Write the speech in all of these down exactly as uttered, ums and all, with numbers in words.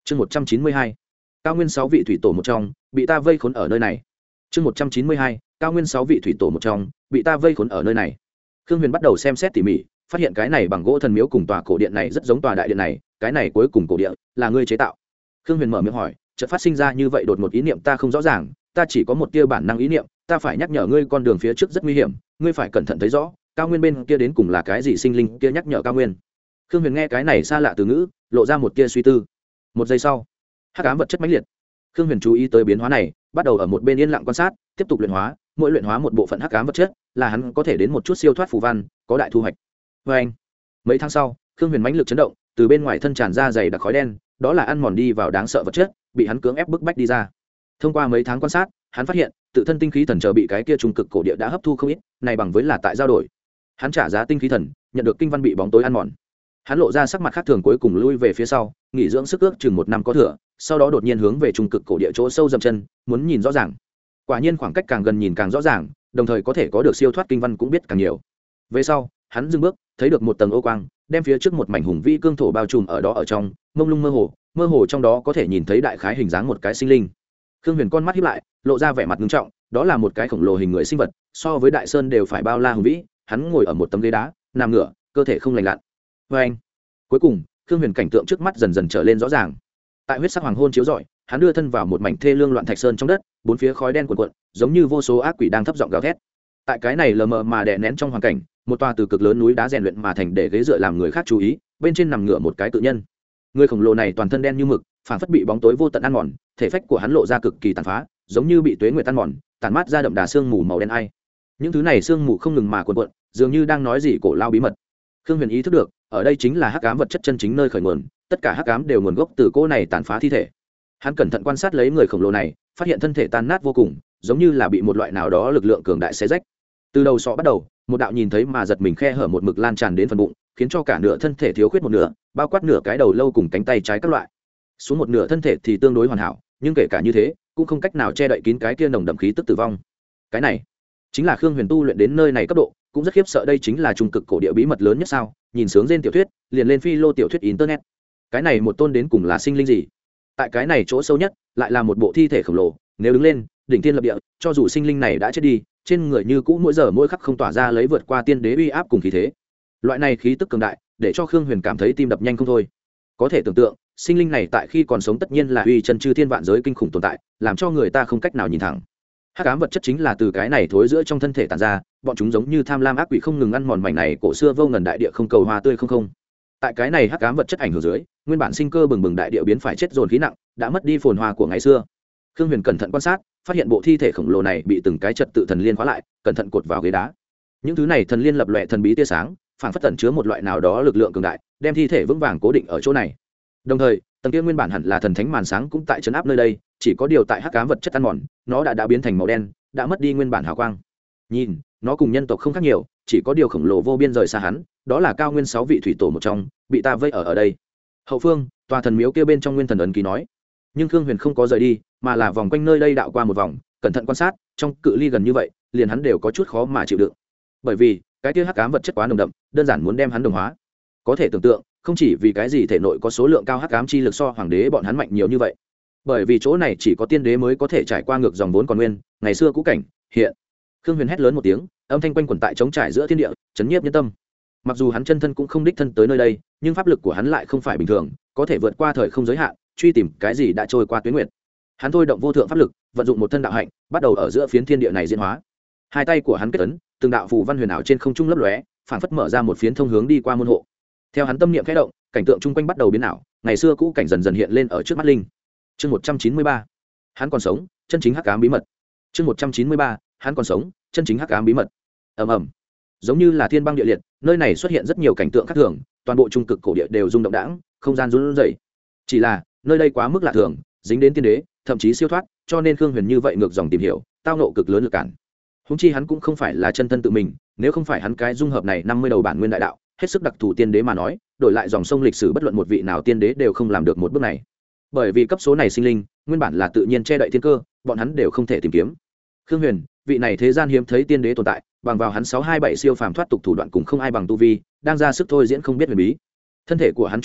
chương một trăm chín mươi hai cao nguyên sáu vị thủy tổ một trong bị ta vây khốn ở nơi này. chương một trăm chín mươi hai cao nguyên sáu vị thủy tổ một trong bị ta vây khốn ở nơi này. Khương Huyền bắt đầu xem xét tỉ mỉ, phát hiện cái này bằng gỗ thần miếu cùng tòa cổ điện này rất giống tòa đại điện này, cái này cuối cùng cổ điện là ngươi chế tạo. Khương Huyền mở miệng hỏi, chợt phát sinh ra như vậy đột một ý niệm ta không rõ ràng, ta chỉ có một tia bản năng ý niệm, ta phải nhắc nhở ngươi con đường phía trước rất nguy hiểm, ngươi phải cẩn thận thấy rõ, cao nguyên bên kia đến cùng là cái gì sinh linh kia nhắc nhở cao nguyên. Khương Huyền nghe cái này xa lạ từ ngữ, lộ ra một tia suy tư. Một giây sau, hắc ám vật chất mãnh liệt. Khương Huyền chú ý tới biến hóa này, bắt đầu ở một bên yên lặng quan sát, tiếp tục luyện hóa, mỗi luyện hóa một bộ phận hắc ám vật chất, là hắn có thể đến một chút siêu thoát phù văn, có đại thu hoạch. Và anh, mấy tháng sau, Khương Huyền mãnh lực chấn động, từ bên ngoài thân tràn ra dày đặc khói đen, đó là ăn mòn đi vào đáng sợ vật chất, bị hắn cưỡng ép bức bách đi ra. Thông qua mấy tháng quan sát, hắn phát hiện, tự thân tinh khí thần chờ bị cái kia trung cực cổ địa đã hấp thu không ít, này bằng với là tại giao đổi. Hắn trả giá tinh khí thần, nhận được kinh văn bị bóng tối ăn mòn. Hắn lộ ra sắc mặt khác thường, cuối cùng lui về phía sau, nghỉ dưỡng sức ước chừng một năm có thừa, sau đó đột nhiên hướng về trung cực cổ địa chỗ sâu dậm chân, muốn nhìn rõ ràng. Quả nhiên khoảng cách càng gần nhìn càng rõ ràng, đồng thời có thể có được siêu thoát kinh văn cũng biết càng nhiều. Về sau, hắn dừng bước, thấy được một tầng ô quang, đem phía trước một mảnh hùng vĩ cương thổ bao trùm ở đó ở trong, mông lung mơ hồ, mơ hồ trong đó có thể nhìn thấy đại khái hình dáng một cái sinh linh. Khương Huyền con mắt híp lại, lộ ra vẻ mặt nghiêm trọng, đó là một cái khổng lồ hình người sinh vật, so với đại sơn đều phải bao la hùng vĩ, hắn ngồi ở một tấm ghế đá, nằm ngửa, cơ thể không lành lặn. Và anh, cuối cùng, Khương Huyền cảnh tượng trước mắt dần dần trở lên rõ ràng. Tại huyết sắc hoàng hôn chiếu rọi, hắn đưa thân vào một mảnh thê lương loạn thạch sơn trong đất, bốn phía khói đen cuồn cuộn, giống như vô số ác quỷ đang thấp giọng gào thét. Tại cái này lờ mờ mà đè nén trong hoàn cảnh, một tòa từ cực lớn núi đá rèn luyện mà thành để ghế dựa làm người khác chú ý, bên trên nằm ngửa một cái cự nhân. Người khổng lồ này toàn thân đen như mực, phảng phất bị bóng tối vô tận ăn mòn, thể phách của hắn lộ ra cực kỳ tàn phá, giống như bị tuế nguyệt ăn mòn, tàn mát ra đậm đà sương mù màu đen ai. Những thứ này sương mù không ngừng mà cuộn cuộn, dường như đang nói gì cổ lao bí mật. Khương Huyền ý thức được, ở đây chính là hắc ám vật chất chân chính nơi khởi nguồn, tất cả hắc ám đều nguồn gốc từ cô này tàn phá thi thể. Hắn cẩn thận quan sát lấy người khổng lồ này, phát hiện thân thể tan nát vô cùng, giống như là bị một loại nào đó lực lượng cường đại xé rách. Từ đầu sọ bắt đầu, một đạo nhìn thấy mà giật mình khe hở một mực lan tràn đến phần bụng, khiến cho cả nửa thân thể thiếu khuyết một nửa, bao quát nửa cái đầu lâu cùng cánh tay trái các loại. Xuống một nửa thân thể thì tương đối hoàn hảo, nhưng kể cả như thế, cũng không cách nào che đậy kín cái kia nồng đậm khí tức tử vong. Cái này chính là Khương Huyền tu luyện đến nơi này cấp độ, cũng rất khiếp sợ, đây chính là trung cực cổ địa bí mật lớn nhất sao? Nhìn sướng trên tiểu thuyết, liền lên phi lô tiểu thuyết internet. Cái này một tôn đến cùng là sinh linh gì? Tại cái này chỗ sâu nhất, lại là một bộ thi thể khổng lồ, nếu đứng lên, đỉnh thiên lập địa, cho dù sinh linh này đã chết đi, trên người như cũ mỗi giờ mỗi khắc không tỏa ra lấy vượt qua tiên đế uy áp cùng khí thế. Loại này khí tức cường đại, để cho Khương Huyền cảm thấy tim đập nhanh không thôi. Có thể tưởng tượng, sinh linh này tại khi còn sống tất nhiên là uy chân chư thiên vạn giới kinh khủng tồn tại, làm cho người ta không cách nào nhìn thẳng. Hắc ám vật chất chính là từ cái này thối giữa trong thân thể tản ra, bọn chúng giống như tham lam ác quỷ không ngừng ăn mòn mảnh này cổ xưa vô ngần đại địa không cầu hoa tươi không không. Tại cái này hắc ám vật chất ảnh hưởng dưới, nguyên bản sinh cơ bừng bừng đại địa biến phải chết dồn khí nặng, đã mất đi phồn hoa của ngày xưa. Khương Huyền cẩn thận quan sát, phát hiện bộ thi thể khổng lồ này bị từng cái trật tự thần liên khóa lại, cẩn thận cột vào ghế đá. Những thứ này thần liên lập lòe thần bí tia sáng, phản phất tẩn chứa một loại nào đó lực lượng cường đại, đem thi thể vững vàng cố định ở chỗ này. Đồng thời, tầng kia nguyên bản hẳn là thần thánh màn sáng cũng tại trấn áp nơi đây, chỉ có điều tại hắc ám vật chất ăn mòn, nó đã đã biến thành màu đen, đã mất đi nguyên bản hào quang. Nhìn, nó cùng nhân tộc không khác nhiều, chỉ có điều khổng lồ vô biên rời xa hắn, đó là cao nguyên sáu vị thủy tổ một trong, bị ta vây ở ở đây. Hậu phương, tòa thần miếu kia bên trong nguyên thần ấn ký nói. Nhưng Khương Huyền không có rời đi, mà là vòng quanh nơi đây đạo qua một vòng, cẩn thận quan sát, trong cự ly gần như vậy, liền hắn đều có chút khó mà chịu đựng. Bởi vì, cái kia hắc ám vật chất quá nồng đậm, đơn giản muốn đem hắn đồng hóa. Có thể tưởng tượng, không chỉ vì cái gì thể nội có số lượng cao hắc ám chi lực so hoàng đế bọn hắn mạnh nhiều như vậy. Bởi vì chỗ này chỉ có tiên đế mới có thể trải qua ngược dòng vốn còn nguyên, ngày xưa cũ cảnh, hiện. Khương Huyền hét lớn một tiếng, âm thanh quanh quẩn tại trống trải giữa thiên địa, chấn nhiếp nhân tâm. Mặc dù hắn chân thân cũng không đích thân tới nơi đây, nhưng pháp lực của hắn lại không phải bình thường, có thể vượt qua thời không giới hạn, truy tìm cái gì đã trôi qua tuyến nguyệt. Hắn thôi động vô thượng pháp lực, vận dụng một thân đạo hạnh, bắt đầu ở giữa phiến thiên địa này diễn hóa. Hai tay của hắn kết ấn, từng đạo phù văn huyền ảo trên không trung lấp lóe, phảng phất mở ra một phiến thông hướng đi qua môn hộ. Theo hắn tâm niệm khẽ động, cảnh tượng chung quanh bắt đầu biến ảo, ngày xưa cũ cảnh dần dần hiện lên ở trước mắt linh. Chương một trăm chín mươi ba, hắn còn sống, chân chính hắc ám bí mật. Chương một trăm chín mươi ba, hắn còn sống, chân chính hắc ám bí mật. Ầm ầm. Giống như là thiên băng địa liệt, nơi này xuất hiện rất nhiều cảnh tượng khác thường, toàn bộ trung cực cổ địa đều rung động đãng, không gian run rẩy. Chỉ là, nơi đây quá mức lạ thường, dính đến tiên đế, thậm chí siêu thoát, cho nên Khương Huyền như vậy ngược dòng tìm hiểu, tao nộ cực lớn lực cản. Huống chi hắn cũng không phải là chân thân tự mình, nếu không phải hắn cái dung hợp này năm mươi đầu bản nguyên đại đạo, hết sức đặc thù tiên đế mà nói, đổi lại dòng sông lịch sử bất luận một vị nào tiên đế đều không làm được một bước này. Bởi vì cấp số này sinh linh, nguyên bản là tự nhiên che đậy thiên cơ, bọn hắn đều không thể tìm kiếm. Khương Huyền, vị này thế gian hiếm thấy tiên đế tồn tại, bằng vào hắn sáu hai bảy siêu phàm thoát tục thủ đoạn cùng không ai bằng tu vi, đang ra sức thôi diễn không biết huyền bí. Thân thể của hắn trung quanh,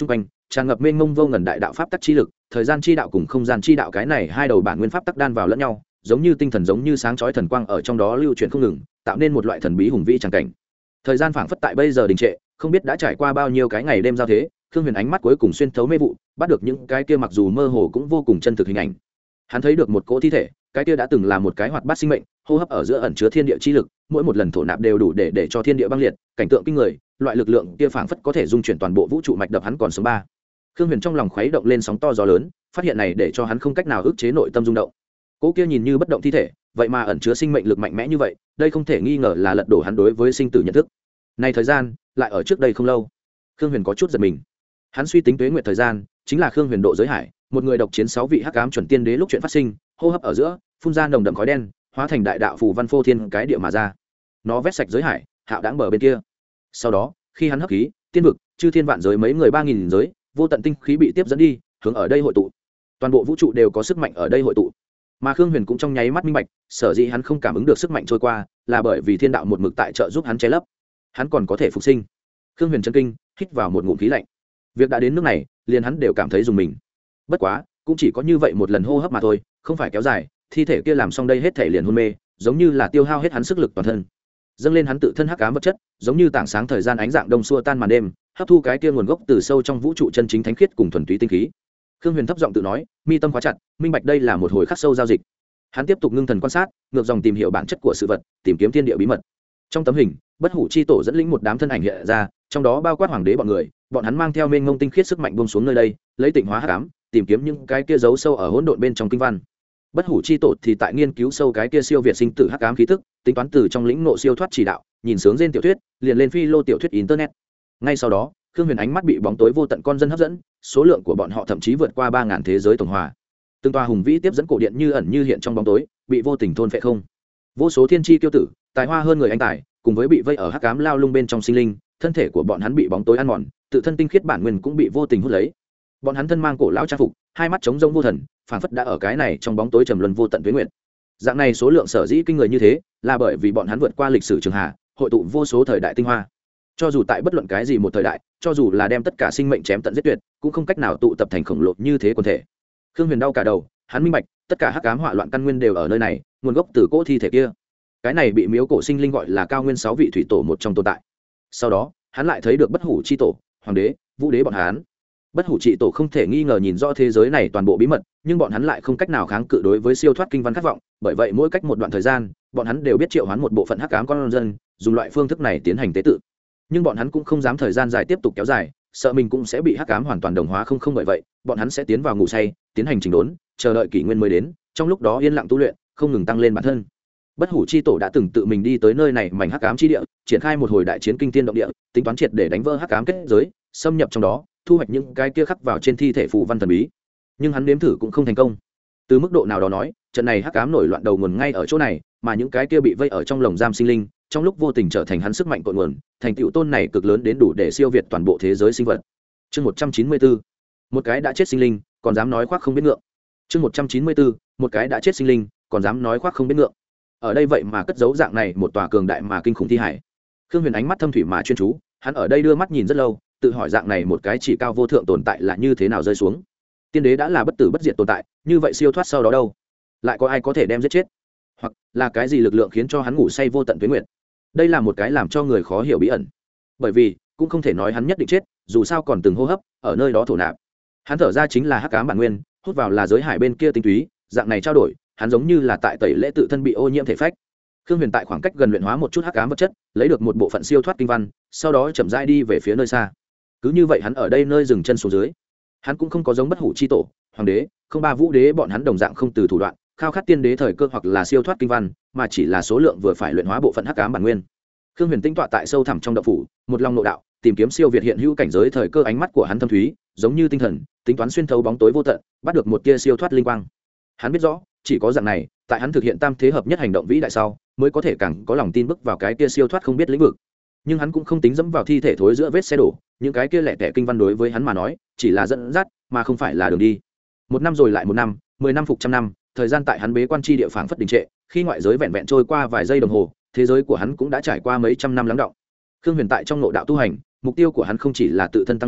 tràn ngập mênh mông vô ngần đại đạo pháp tắc chi lực, thời gian chi đạo cùng không gian chi đạo cái này hai đầu bản nguyên pháp tắc đan vào lẫn nhau, giống như tinh thần giống như sáng chói thần quang ở trong đó lưu chuyển không ngừng, tạo nên một loại thần bí hùng vĩ tràng cảnh. Thời gian phảng phất tại bây giờ đình trệ, không biết đã trải qua bao nhiêu cái ngày đêm giao thế, Khương Huyền ánh mắt cuối cùng xuyên thấu mê vụ, bắt được những cái kia mặc dù mơ hồ cũng vô cùng chân thực hình ảnh. Hắn thấy được một cỗ thi thể, cái kia đã từng là một cái hoạt bát sinh mệnh, hô hấp ở giữa ẩn chứa thiên địa chi lực, mỗi một lần thổ nạp đều đủ để để cho thiên địa băng liệt, cảnh tượng kinh người, loại lực lượng kia phảng phất có thể dung chuyển toàn bộ vũ trụ mạch đập hắn còn sống ba. Khương Huyền trong lòng khuấy động lên sóng to gió lớn, phát hiện này để cho hắn không cách nào ức chế nội tâm rung động. Cỗ kia nhìn như bất động thi thể, vậy mà ẩn chứa sinh mệnh lực mạnh mẽ như vậy, đây không thể nghi ngờ là lật đổ hắn đối với sinh tử nhận thức. Này thời gian, lại ở trước đây không lâu. Khương Huyền có chút giật mình. Hắn suy tính tuế nguyệt thời gian, chính là Khương Huyền độ giới hải, một người độc chiến sáu vị hắc ám chuẩn tiên đế lúc chuyện phát sinh, hô hấp ở giữa, phun ra nồng đậm khói đen, hóa thành đại đạo phù văn phô thiên cái địa mà ra. Nó vét sạch giới hải, hạo đãng bờ bên kia. Sau đó, khi hắn hấp khí, tiên vực, chư thiên vạn giới mấy người ba nghìn giới, vô tận tinh khí bị tiếp dẫn đi, hướng ở đây hội tụ. Toàn bộ vũ trụ đều có sức mạnh ở đây hội tụ. Mà Khương Huyền cũng trong nháy mắt minh bạch, sở dĩ hắn không cảm ứng được sức mạnh trôi qua, là bởi vì thiên đạo một mực tại trợ giúp hắn che lấp. Hắn còn có thể phục sinh. Khương Huyền chấn kinh, hít vào một ngụm khí lạnh. Việc đã đến nước này, liền hắn đều cảm thấy dùng mình. Bất quá, cũng chỉ có như vậy một lần hô hấp mà thôi, không phải kéo dài, thi thể kia làm xong đây hết thể liền hôn mê, giống như là tiêu hao hết hắn sức lực toàn thân. Dâng lên hắn tự thân hắc ám vật chất, giống như tảng sáng thời gian ánh dạng đông xua tan màn đêm, hấp thu cái kia nguồn gốc từ sâu trong vũ trụ chân chính thánh khiết cùng thuần túy tinh khí. Khương Huyền thấp giọng tự nói, mi tâm khóa chặt, minh bạch đây là một hồi khắc sâu giao dịch. Hắn tiếp tục ngưng thần quan sát, ngược dòng tìm hiểu bản chất của sự vật, tìm kiếm thiên địa bí mật. Trong tấm hình, Bất Hủ chi tổ dẫn lĩnh một đám thân ảnh hiện ra, trong đó bao quát hoàng đế bọn người, bọn hắn mang theo mênh mông tinh khiết sức mạnh buông xuống nơi đây, lấy tịnh hóa hắc ám, tìm kiếm những cái kia giấu sâu ở hỗn độn bên trong kinh văn. Bất Hủ chi tổ thì tại nghiên cứu sâu cái kia siêu việt sinh tử hắc ám khí tức, tính toán từ trong lĩnh ngộ siêu thoát chỉ đạo, nhìn sướng trên tiểu thuyết, liền lên phi lô tiểu thuyết internet. Ngay sau đó, Khương Huyền ánh mắt bị bóng tối vô tận con dân hấp dẫn, số lượng của bọn họ thậm chí vượt qua ba ngàn thế giới tổng hòa. Từng tòa hùng vĩ tiếp dẫn cổ điện như ẩn như hiện trong bóng tối, bị vô tình thôn phệ không. Vô số thiên chi kiêu tử, tài hoa hơn người anh tài, cùng với bị vây ở hắc ám lao lung bên trong sinh linh, thân thể của bọn hắn bị bóng tối ăn mòn, tự thân tinh khiết bản nguyên cũng bị vô tình hút lấy. Bọn hắn thân mang cổ lão trang phục, hai mắt trống rỗng vô thần, phảng phất đã ở cái này trong bóng tối trầm luân vô tận tuế nguyệt. Dạng này số lượng sở dĩ kinh người như thế, là bởi vì bọn hắn vượt qua lịch sử trường hà, hội tụ vô số thời đại tinh hoa. Cho dù tại bất luận cái gì một thời đại, cho dù là đem tất cả sinh mệnh chém tận giết tuyệt, cũng không cách nào tụ tập thành khổng lồ như thế quần thể. Khương Huyền đau cả đầu, hắn minh bạch, tất cả hắc ám hỏa loạn căn nguyên đều ở nơi này, nguồn gốc từ cỗ thi thể kia. Cái này bị miếu cổ sinh linh gọi là cao nguyên sáu vị thủy tổ một trong tồn tại. Sau đó, hắn lại thấy được Bất Hủ chi tổ, hoàng đế, vũ đế bọn hắn. Bất Hủ chi tổ không thể nghi ngờ nhìn rõ thế giới này toàn bộ bí mật, nhưng bọn hắn lại không cách nào kháng cự đối với siêu thoát kinh văn khát vọng, bởi vậy mỗi cách một đoạn thời gian, bọn hắn đều biết triệu hoán một bộ phận hắc ám con dân, dùng loại phương thức này tiến hành tế tự. Nhưng bọn hắn cũng không dám thời gian dài tiếp tục kéo dài, sợ mình cũng sẽ bị hắc ám hoàn toàn đồng hóa, không không bởi vậy, bọn hắn sẽ tiến vào ngủ say, tiến hành chỉnh đốn, chờ đợi kỷ nguyên mới đến, trong lúc đó yên lặng tu luyện, không ngừng tăng lên bản thân. Bất Hủ chi tổ đã từng tự mình đi tới nơi này mảnh hắc ám chi địa, triển khai một hồi đại chiến kinh thiên động địa, tính toán triệt để đánh vỡ hắc ám kết giới, xâm nhập trong đó, thu hoạch những cái kia khắc vào trên thi thể phù văn thần bí. Nhưng hắn nếm thử cũng không thành công. Từ mức độ nào đó nói, trận này hắc ám nổi loạn đầu nguồn ngay ở chỗ này, mà những cái kia bị vây ở trong lồng giam sinh linh, trong lúc vô tình trở thành hắn sức mạnh cội nguồn, thành tựu tôn này cực lớn đến đủ để siêu việt toàn bộ thế giới sinh vật. Chương một trăm chín mươi bốn, một cái đã chết sinh linh, còn dám nói khoác không biết ngượng. Chương một trăm chín mươi bốn, một cái đã chết sinh linh, còn dám nói khoác không biết ngượng. Ở đây vậy mà cất giấu dạng này một tòa cường đại mà kinh khủng thi hải. Khương Huyền ánh mắt thâm thủy mà chuyên chú, hắn ở đây đưa mắt nhìn rất lâu, tự hỏi dạng này một cái chỉ cao vô thượng tồn tại là như thế nào rơi xuống. Tiên đế đã là bất tử bất diệt tồn tại, như vậy siêu thoát sau đó đâu? Lại có ai có thể đem giết chết? Hoặc là cái gì lực lượng khiến cho hắn ngủ say vô tận tuế nguyệt? Đây là một cái làm cho người khó hiểu bí ẩn. Bởi vì, cũng không thể nói hắn nhất định chết, dù sao còn từng hô hấp, ở nơi đó thổ nạp. Hắn thở ra chính là hắc ám bản nguyên, hút vào là giới hải bên kia tinh túy, dạng này trao đổi, hắn giống như là tại tẩy lễ tự thân bị ô nhiễm thể phách. Khương Huyền tại khoảng cách gần luyện hóa một chút hắc ám vật chất, lấy được một bộ phận siêu thoát kinh văn, sau đó chậm rãi đi về phía nơi xa. Cứ như vậy hắn ở đây nơi dừng chân xuống dưới. Hắn cũng không có giống Bất Hủ chi tổ, hoàng đế, không ba vũ đế bọn hắn đồng dạng không từ thủ đoạn, khao khát tiên đế thời cơ hoặc là siêu thoát kinh văn, mà chỉ là số lượng vừa phải luyện hóa bộ phận hắc ám bản nguyên. Khương Huyền tinh tọa tại sâu thẳm trong động phủ, một lòng nội đạo, tìm kiếm siêu việt hiện hữu cảnh giới thời cơ, ánh mắt của hắn thâm thúy, giống như tinh thần, tính toán xuyên thấu bóng tối vô tận, bắt được một tia siêu thoát linh quang. Hắn biết rõ, chỉ có dạng này, tại hắn thực hiện tam thế hợp nhất hành động vĩ đại sau, mới có thể càng có lòng tin bước vào cái tia siêu thoát không biết lĩnh vực. Nhưng hắn cũng không tính dẫm vào thi thể thối giữa vết xe đổ, những cái kia lẻ tẻ kinh văn đối với hắn mà nói, chỉ là dẫn dắt, mà không phải là đường đi. Một năm rồi lại một năm, mười năm phục trăm năm, thời gian tại hắn bế quan chi địa phảng phất đình trệ, khi ngoại giới vẹn vẹn trôi qua vài giây đồng hồ, thế giới của hắn cũng đã trải qua mấy trăm năm lắng đọng. Khương Huyền tại trong nội đạo tu hành, mục tiêu của hắn không chỉ là tự thân tăng lên,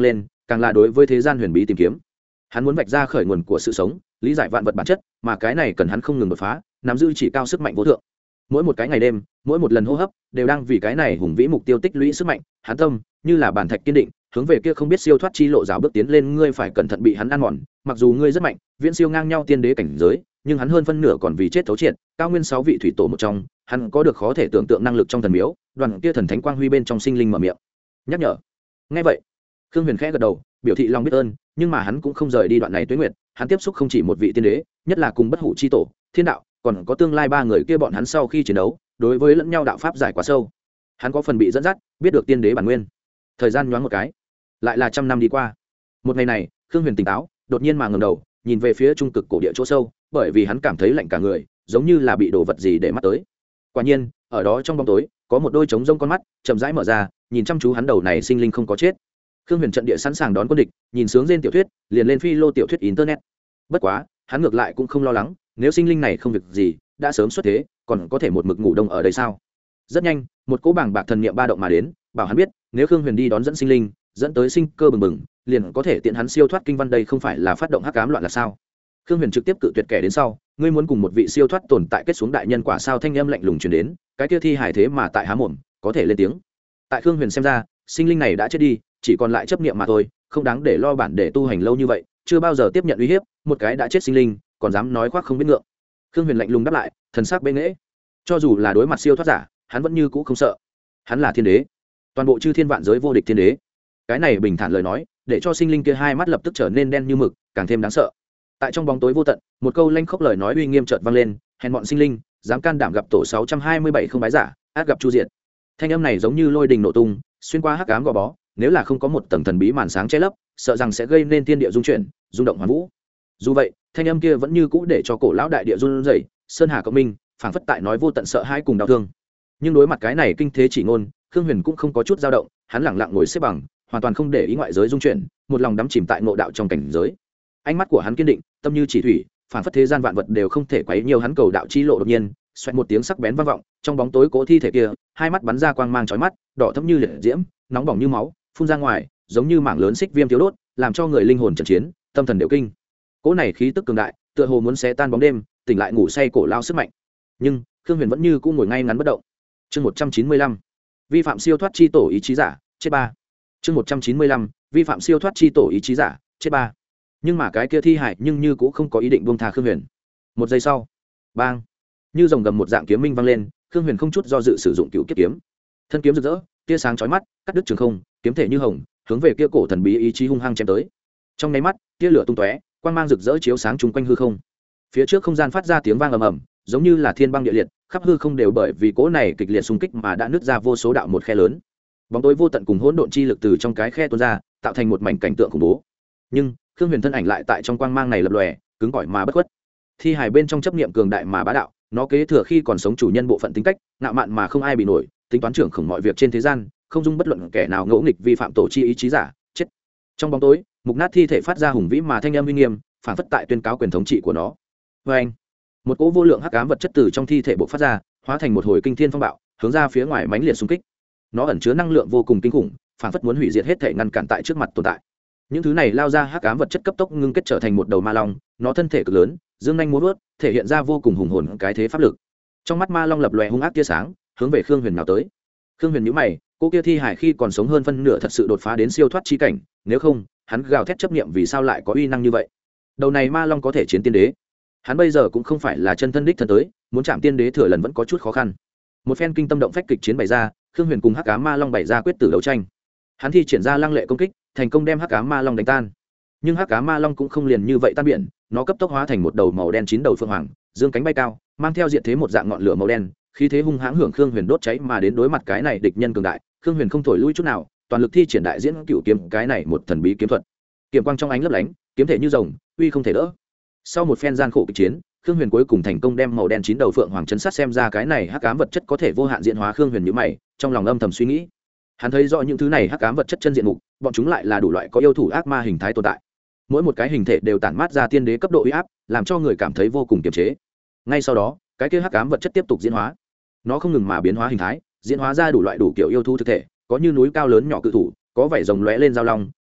càng là đối với thế gian huyền bí tìm kiếm. Hắn muốn vạch ra khởi nguồn của sự sống, lý giải vạn vật bản chất, mà cái này cần hắn không ngừng đột phá, nắm giữ chỉ cao sức mạnh vô thượng. Mỗi một cái ngày đêm, mỗi một lần hô hấp, đều đang vì cái này hùng vĩ mục tiêu tích lũy sức mạnh. Hắn tâm như là bản thạch kiên định, hướng về kia không biết siêu thoát chi lộ rào bước tiến lên. Ngươi phải cẩn thận bị hắn ăn mòn, mặc dù ngươi rất mạnh, viễn siêu ngang nhau tiên đế cảnh giới, nhưng hắn hơn phân nửa còn vì chết thấu triệt. Cao nguyên sáu vị thủy tổ một trong, hắn có được khó thể tưởng tượng năng lực trong thần miếu. Đoàn kia thần thánh quang huy bên trong sinh linh mở miệng nhắc nhở. Nghe vậy, Khương Huyền khẽ gật đầu, biểu thị lòng biết ơn, nhưng mà hắn cũng không rời đi đoạn này tuế nguyệt. Hắn tiếp xúc không chỉ một vị tiên đế, nhất là cùng bất hủ chi tổ, thiên đạo, còn có tương lai ba người kia. Bọn hắn sau khi chiến đấu, đối với lẫn nhau đạo pháp giải quá sâu, hắn có phần bị dẫn dắt, biết được tiên đế bản nguyên. Thời gian nhoáng một cái, lại là trăm năm đi qua. Một ngày này, Khương Huyền tỉnh táo, đột nhiên mà ngẩng đầu, nhìn về phía trung cực cổ địa chỗ sâu, bởi vì hắn cảm thấy lạnh cả người, giống như là bị đồ vật gì để mắt tới. Quả nhiên, ở đó trong bóng tối, có một đôi trống rông con mắt chậm rãi mở ra, nhìn chăm chú hắn. Đầu này sinh linh không có chết. Khương Huyền trận địa sẵn sàng đón quân địch, nhìn sướng trên tiểu thuyết, liền lên phi lô tiểu thuyết internet. Bất quá, hắn ngược lại cũng không lo lắng, nếu sinh linh này không việc gì, đã sớm xuất thế, còn có thể một mực ngủ đông ở đây sao? Rất nhanh, một cỗ bảng bạc thần niệm ba động mà đến, bảo hắn biết, nếu Khương Huyền đi đón dẫn sinh linh, dẫn tới sinh cơ bừng bừng, liền có thể tiện hắn siêu thoát kinh văn. Đây không phải là phát động hắc ám loạn là sao? Khương Huyền trực tiếp cự tuyệt kẻ đến sau, ngươi muốn cùng một vị siêu thoát tồn tại kết xuống đại nhân quả sao? Thanh âm lạnh lùng truyền đến, cái kia thi hải thế mà tại há mồm, có thể lên tiếng. Tại Khương Huyền xem ra, sinh linh này đã chết đi, chỉ còn lại chấp niệm mà thôi, không đáng để lo bản để tu hành lâu như vậy, chưa bao giờ tiếp nhận uy hiếp, một cái đã chết sinh linh, còn dám nói khoác không biết ngượng. Khương Huyền lạnh lùng đáp lại, thần sắc bệ nghễ. Cho dù là đối mặt siêu thoát giả, hắn vẫn như cũ không sợ. Hắn là thiên đế, toàn bộ chư thiên vạn giới vô địch thiên đế. Cái này bình thản lời nói, để cho sinh linh kia hai mắt lập tức trở nên đen như mực, càng thêm đáng sợ. Tại trong bóng tối vô tận, một câu lanh khốc lời nói uy nghiêm chợt vang lên, hèn bọn sinh linh, dám can đảm gặp tổ sáu trăm hai mươi bảy không bái giả, ác gặp chu diệt. Thanh âm này giống như lôi đình nổ tung, xuyên qua hắc ám gò bó, nếu là không có một tầng thần bí màn sáng che lấp, sợ rằng sẽ gây nên thiên địa rung chuyển, rung động hoàn vũ. Dù vậy, thanh âm kia vẫn như cũ để cho cổ lão đại địa run rẩy, sơn hà cộng minh, phảng phất tại nói vô tận sợ hãi cùng đau thương. Nhưng đối mặt cái này kinh thế chỉ ngôn, Khương Huyền cũng không có chút dao động, hắn lẳng lặng ngồi xếp bằng, hoàn toàn không để ý ngoại giới rung chuyển, một lòng đắm chìm tại ngộ đạo trong cảnh giới. Ánh mắt của hắn kiên định, tâm như chỉ thủy, phảng phất thế gian vạn vật đều không thể quấy nhiều hắn cầu đạo chi lộ. Đột nhiên, xoẹt một tiếng sắc bén vang vọng, trong bóng tối cố thi thể kia, hai mắt bắn ra quang mang chói mắt, đỏ thẫm như liệt diễm, nóng bỏng như máu, phun ra ngoài, giống như mảng lớn xích viêm thiếu đốt, làm cho người linh hồn chấn chiến, tâm thần đều kinh. Cỗ này khí tức cường đại, tựa hồ muốn xé tan bóng đêm, tỉnh lại ngủ say cổ lao sức mạnh. Nhưng Khương Huyền vẫn như cũ ngồi ngay ngắn bất động. Chương một trăm chín mươi lăm, vi phạm siêu thoát chi tổ ý chí giả, chết ba. Chương một trăm chín mươi lăm, vi phạm siêu thoát chi tổ ý chí giả, chết ba. Nhưng mà cái kia thi hải nhưng như cũng không có ý định buông tha Khương Huyền. Một giây sau, bang, như rồng gầm một dạng kiếm minh vang lên, Khương Huyền không chút do dự sử dụng cựu kiếp kiếm. Thân kiếm rực rỡ, tia sáng chói mắt, cắt đứt trường không, kiếm thể như hồng, hướng về kia cổ thần bí ý chí hung hăng chém tới. Trong nháy mắt, tia lửa tung tóe, quang mang rực rỡ chiếu sáng chung quanh hư không. Phía trước không gian phát ra tiếng vang ầm ầm, giống như là thiên băng địa liệt, khắp hư không đều bởi vì cỗ này kịch liệt xung kích mà đã nứt ra vô số đạo một khe lớn. Bóng tối vô tận cùng hỗn độn chi lực từ trong cái khe tuôn ra, tạo thành một mảnh cảnh tượng khủng bố. Nhưng Khương Huyền thân ảnh lại tại trong quang mang này lập lòe, cứng cỏi mà bất khuất. Thi hài bên trong chấp niệm cường đại mà bá đạo, nó kế thừa khi còn sống chủ nhân bộ phận tính cách, ngạo mạn mà không ai bị nổi, tính toán trưởng khổng mọi việc trên thế gian, không dung bất luận kẻ nào ngỗ nghịch vi phạm tổ chi ý chí giả, chết. Trong bóng tối, mục nát thi thể phát ra hùng vĩ mà thanh âm uy nghiêm, phản phất tại tuyên cáo quyền thống trị của nó. Và anh, một cỗ vô lượng hắc ám vật chất từ trong thi thể bộc phát ra, hóa thành một hồi kinh thiên phong bạo, hướng ra phía ngoài mãnh liệt xung kích. Nó ẩn chứa năng lượng vô cùng kinh khủng, phản phất muốn hủy diệt hết thể ngăn cản tại trước mặt tồn tại. Những thứ này lao ra hắc ám vật chất cấp tốc ngưng kết trở thành một đầu ma long, nó thân thể cực lớn, dương nhanh múa vớt, thể hiện ra vô cùng hùng hồn cái thế pháp lực. Trong mắt ma long lập lòe hung ác tia sáng, hướng về Khương Huyền nào tới. Khương Huyền nhíu mày, cô kia thi hải khi còn sống hơn phân nửa thật sự đột phá đến siêu thoát chi cảnh, nếu không, hắn gào thét chấp niệm vì sao lại có uy năng như vậy? Đầu này ma long có thể chiến tiên đế. Hắn bây giờ cũng không phải là chân thân đích thân tới, muốn chạm tiên đế thừa lần vẫn có chút khó khăn. Một phen kinh tâm động phách kịch chiến bày ra, Khương Huyền cùng hắc ám ma long bày ra quyết tử đấu tranh. Hắn thi triển ra lăng lệ công kích, thành công đem hắc ám ma long đánh tan. Nhưng hắc ám ma long cũng không liền như vậy tan biển, nó cấp tốc hóa thành một đầu màu đen chín đầu phượng hoàng, dương cánh bay cao, mang theo diện thế một dạng ngọn lửa màu đen, khí thế hung hãng hưởng Khương Huyền đốt cháy mà đến. Đối mặt cái này địch nhân cường đại, Khương Huyền không thổi lui chút nào, toàn lực thi triển đại diễn cựu kiếm, cái này một thần bí kiếm thuật. Kiếm quang trong ánh lấp lánh, kiếm thể như rồng, uy không thể đỡ. Sau một phen gian khổ kịch chiến, Khương Huyền cuối cùng thành công đem màu đen chín đầu phượng hoàng chấn sát. Xem ra cái này hắc ám vật chất có thể vô hạn diễn hóa. Khương Huyền nhíu mày, trong lòng âm thầm suy nghĩ. Hắn thấy rõ những thứ này hắc ám vật chất chân diện mục, bọn chúng lại là đủ loại có yêu thủ ác ma hình thái tồn tại. Mỗi một cái hình thể đều tản mát ra tiên đế cấp độ uy áp, làm cho người cảm thấy vô cùng kiềm chế. Ngay sau đó, cái kia hắc ám vật chất tiếp tục diễn hóa. Nó không ngừng mà biến hóa hình thái, diễn hóa ra đủ loại đủ kiểu yêu thú thực thể, có như núi cao lớn nhỏ cự thủ, có vảy rồng lóe lên giao long,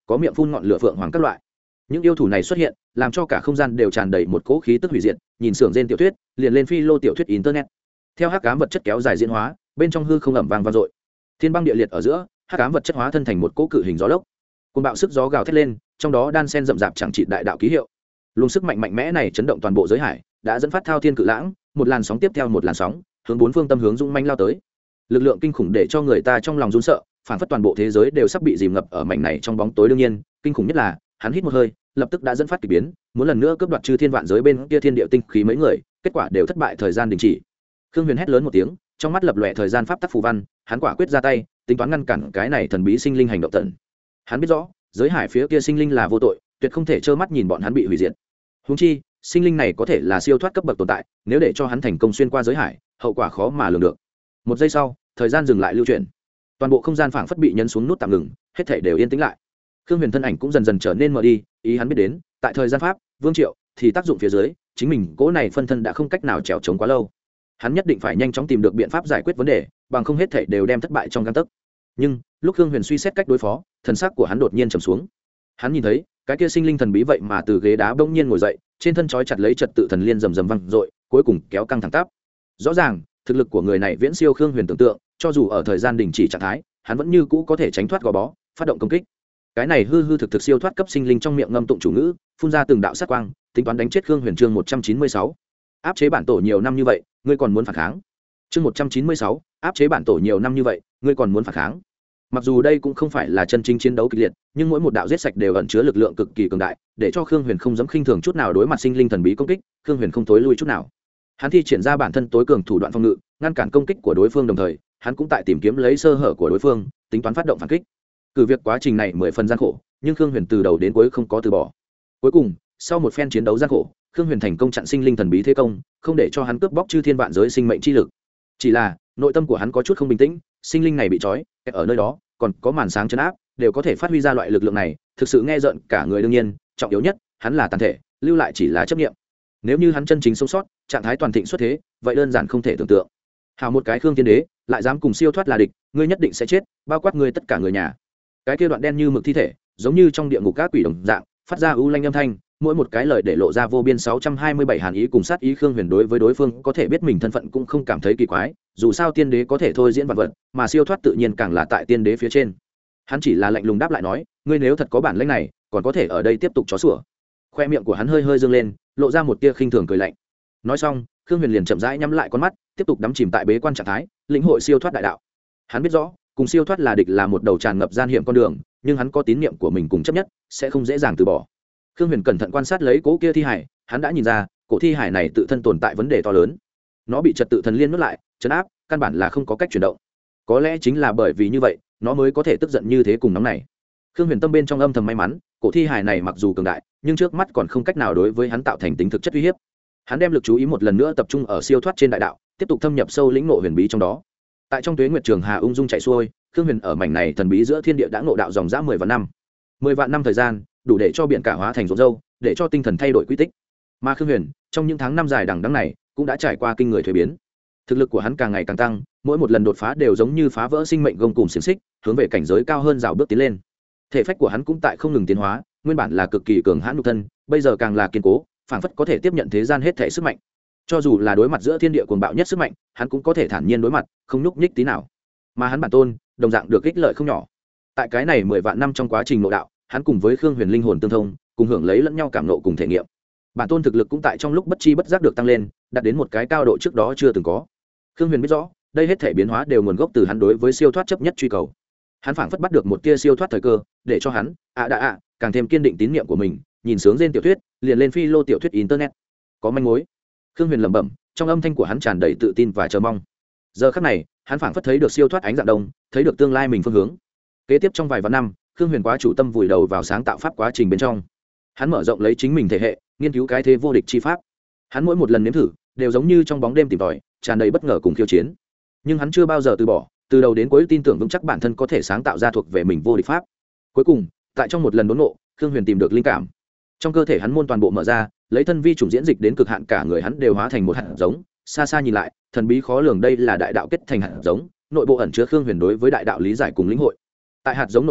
có miệng phun ngọn lửa phượng hoàng các loại. Những yêu thủ này xuất hiện làm cho cả không gian đều tràn đầy một cỗ khí tức hủy diệt. Nhìn xưởng gen tiểu thuyết liền lên phi lô tiểu thuyết internet, theo hắc ám vật chất kéo dài diễn hóa, bên trong hư không ẩm vang vang dội, thiên băng địa liệt ở giữa, hắc ám vật chất hóa thân thành một cỗ cự hình gió lốc, côn bạo sức gió gào thét lên, trong đó đan sen rậm rạp chẳng trị đại đạo ký hiệu. Luồng sức mạnh mạnh mẽ này chấn động toàn bộ giới hải, đã dẫn phát thao thiên cự lãng, một làn sóng tiếp theo một làn sóng, hướng bốn phương tâm hướng dũng manh lao tới. Lực lượng kinh khủng để cho người ta trong lòng run sợ, phản phất toàn bộ thế giới đều sắp bị dìm ngập ở mảnh này trong bóng tối. Đương nhiên, kinh khủng nhất là, hắn hít một hơi, lập tức đã dẫn phát kỳ biến, muốn lần nữa cướp đoạt chư thiên vạn giới bên kia thiên địa tinh khí mấy người, kết quả đều thất bại, thời gian đình chỉ. Khương Huyền hét lớn một tiếng, trong mắt lập lòe thời gian pháp tắc phù văn, hắn quả quyết ra tay, tính toán ngăn cản cái này thần bí sinh linh hành động tận. Hắn biết rõ, giới hải phía kia sinh linh là vô tội, tuyệt không thể trơ mắt nhìn bọn hắn bị hủy diệt. Huống chi, sinh linh này có thể là siêu thoát cấp bậc tồn tại, nếu để cho hắn thành công xuyên qua giới hải, hậu quả khó mà lường được. Một giây sau, thời gian dừng lại lưu chuyển, toàn bộ không gian phảng phất bị nhấn xuống nút tạm ngừng, hết thảy đều yên tĩnh lại. Khương Huyền thân ảnh cũng dần dần trở nên mờ đi, ý hắn biết đến, tại thời gian pháp, Vương Triệu thì tác dụng phía dưới, chính mình cỗ này phân thân đã không cách nào trèo chống quá lâu. Hắn nhất định phải nhanh chóng tìm được biện pháp giải quyết vấn đề, bằng không hết thảy đều đem thất bại trong gang tấc. Nhưng, lúc Khương Huyền suy xét cách đối phó, thần sắc của hắn đột nhiên trầm xuống. Hắn nhìn thấy, cái kia sinh linh thần bí vậy mà từ ghế đá bỗng nhiên ngồi dậy, trên thân trói chặt lấy trật tự thần liên rầm rầm văng dội, cuối cùng kéo căng thẳng tắp. Rõ ràng, thực lực của người này viễn siêu Khương Huyền tưởng tượng, cho dù ở thời gian đình chỉ trạng thái, hắn vẫn như cũ có thể tránh thoát gò bó, phát động công kích. Cái này hư hư thực thực siêu thoát cấp sinh linh trong miệng ngâm tụng chủ ngữ, phun ra từng đạo sát quang, tính toán đánh chết Khương Huyền. Chương một trăm chín mươi sáu. Áp chế bản tổ nhiều năm như vậy, ngươi còn muốn phản kháng? Chương một trăm chín mươi sáu. Áp chế bản tổ nhiều năm như vậy, ngươi còn muốn phản kháng? Mặc dù đây cũng không phải là chân chính chiến đấu kịch liệt, nhưng mỗi một đạo giết sạch đều ẩn chứa lực lượng cực kỳ cường đại, để cho Khương Huyền không dám khinh thường chút nào đối mặt sinh linh thần bí công kích. Khương Huyền không thối lui chút nào, hắn thi triển ra bản thân tối cường thủ đoạn phòng ngự, ngăn cản công kích của đối phương, đồng thời hắn cũng tại tìm kiếm lấy sơ hở của đối phương, tính toán phát động phản kích. Cử việc quá trình này mười phần gian khổ, nhưng Khương Huyền từ đầu đến cuối không có từ bỏ. Cuối cùng, sau một phen chiến đấu gian khổ, Khương Huyền thành công chặn sinh linh thần bí thế công, không để cho hắn cướp bóc chư thiên vạn giới sinh mệnh chi lực. Chỉ là nội tâm của hắn có chút không bình tĩnh, sinh linh này bị trói ở nơi đó, còn có màn sáng chấn áp, đều có thể phát huy ra loại lực lượng này, thực sự nghe rợn cả người. đương nhiên, trọng yếu nhất, hắn là tàn thể, lưu lại chỉ là chấp niệm. Nếu như hắn chân chính sống sót, trạng thái toàn thịnh xuất thế, vậy đơn giản không thể tưởng tượng. Hào một cái Khương Thiên Đế, lại dám cùng siêu thoát là địch, ngươi nhất định sẽ chết, bao quát ngươi tất cả người nhà. Cái kia đoạn đen như mực thi thể, giống như trong địa ngục các quỷ đồng dạng, phát ra u lanh âm thanh, mỗi một cái lời để lộ ra vô biên sáu trăm hai mươi bảy hàn ý cùng sát ý. Khương Huyền đối với đối phương có thể biết mình thân phận cũng không cảm thấy kỳ quái, dù sao tiên đế có thể thôi diễn vạn vật, mà siêu thoát tự nhiên càng là tại tiên đế phía trên. Hắn chỉ là lạnh lùng đáp lại nói, ngươi nếu thật có bản lĩnh này, còn có thể ở đây tiếp tục chó sủa. Khoe miệng của hắn hơi hơi dương lên, lộ ra một tia khinh thường cười lạnh. Nói xong, Khương Huyền liền chậm rãi nhắm lại con mắt, tiếp tục đắm chìm tại bế quan trạng thái, lĩnh hội siêu thoát đại đạo. Hắn biết rõ, cùng siêu thoát là địch là một đầu tràn ngập gian hiểm con đường, nhưng hắn có tín niệm của mình cùng chấp nhất, sẽ không dễ dàng từ bỏ. Khương Huyền cẩn thận quan sát lấy cố kia thi hải, hắn đã nhìn ra, cổ thi hải này tự thân tồn tại vấn đề to lớn. Nó bị trật tự thần liên nuốt lại, trấn áp, căn bản là không có cách chuyển động. Có lẽ chính là bởi vì như vậy, nó mới có thể tức giận như thế cùng nóng này. Khương Huyền tâm bên trong âm thầm may mắn, cổ thi hải này mặc dù cường đại, nhưng trước mắt còn không cách nào đối với hắn tạo thành tính thực chất uy hiếp. Hắn đem lực chú ý một lần nữa tập trung ở siêu thoát trên đại đạo, tiếp tục thâm nhập sâu lĩnh ngộ huyền bí trong đó. Tại trong tuế nguyệt trường hà ung dung chạy xuôi, Khương Huyền ở mảnh này thần bí giữa thiên địa đã ngộ đạo dòng dã mười vạn năm. Mười vạn năm thời gian, đủ để cho biển cả hóa thành rộn râu, để cho tinh thần thay đổi quy tích. Mà Khương Huyền, trong những tháng năm dài đằng đẵng này, cũng đã trải qua kinh người thay biến. Thực lực của hắn càng ngày càng tăng, mỗi một lần đột phá đều giống như phá vỡ sinh mệnh gông cùm xiềng xích, hướng về cảnh giới cao hơn rào bước tiến lên. Thể phách của hắn cũng tại không ngừng tiến hóa, nguyên bản là cực kỳ cường hãn nhục thân, bây giờ càng là kiên cố, phảng phất có thể tiếp nhận thế gian hết thể sức mạnh. Cho dù là đối mặt giữa thiên địa cuồng bạo nhất sức mạnh, hắn cũng có thể thản nhiên đối mặt, không nhúc nhích tí nào. Mà hắn bản tôn, đồng dạng được ích lợi không nhỏ. Tại cái này mười vạn năm trong quá trình ngộ đạo, hắn cùng với Khương Huyền linh hồn tương thông, cùng hưởng lấy lẫn nhau cảm ngộ cùng thể nghiệm. Bản tôn thực lực cũng tại trong lúc bất chi bất giác được tăng lên, đạt đến một cái cao độ trước đó chưa từng có. Khương Huyền biết rõ, đây hết thể biến hóa đều nguồn gốc từ hắn đối với siêu thoát chấp nhất truy cầu. Hắn phảng phất bắt được một tia siêu thoát thời cơ, để cho hắn, ạ đã ạ, càng thêm kiên định tín niệm của mình, nhìn sướng trên tiểu thuyết, liền lên phi lô tiểu thuyết internet. Có manh mối. Khương Huyền lẩm bẩm, trong âm thanh của hắn tràn đầy tự tin và chờ mong. Giờ khắc này, hắn phảng phất thấy được siêu thoát ánh dạng đông, thấy được tương lai mình phương hướng. Kế tiếp trong vài vạn năm, Khương Huyền quá chủ tâm vùi đầu vào sáng tạo pháp quá trình bên trong. Hắn mở rộng lấy chính mình thể hệ, nghiên cứu cái thế vô địch chi pháp. Hắn mỗi một lần nếm thử, đều giống như trong bóng đêm tìm tòi, tràn đầy bất ngờ cùng khiêu chiến. Nhưng hắn chưa bao giờ từ bỏ, từ đầu đến cuối tin tưởng vững chắc bản thân có thể sáng tạo ra thuộc về mình vô địch pháp. Cuối cùng, tại trong một lần đốn ngộ, Khương Huyền tìm được linh cảm. Trong cơ thể hắn môn toàn bộ mở ra, lấy thân vi chủng diễn dịch đến cực hạn, cả người hắn đều hóa thành một hạt giống. Xa xa nhìn lại, thần bí khó lường, đây là đại đạo kết thành hạt giống, nội bộ ẩn chứa Khương Huyền đối với đại đạo lý giải cùng lĩnh hội. Tại hạt giống nội bộ,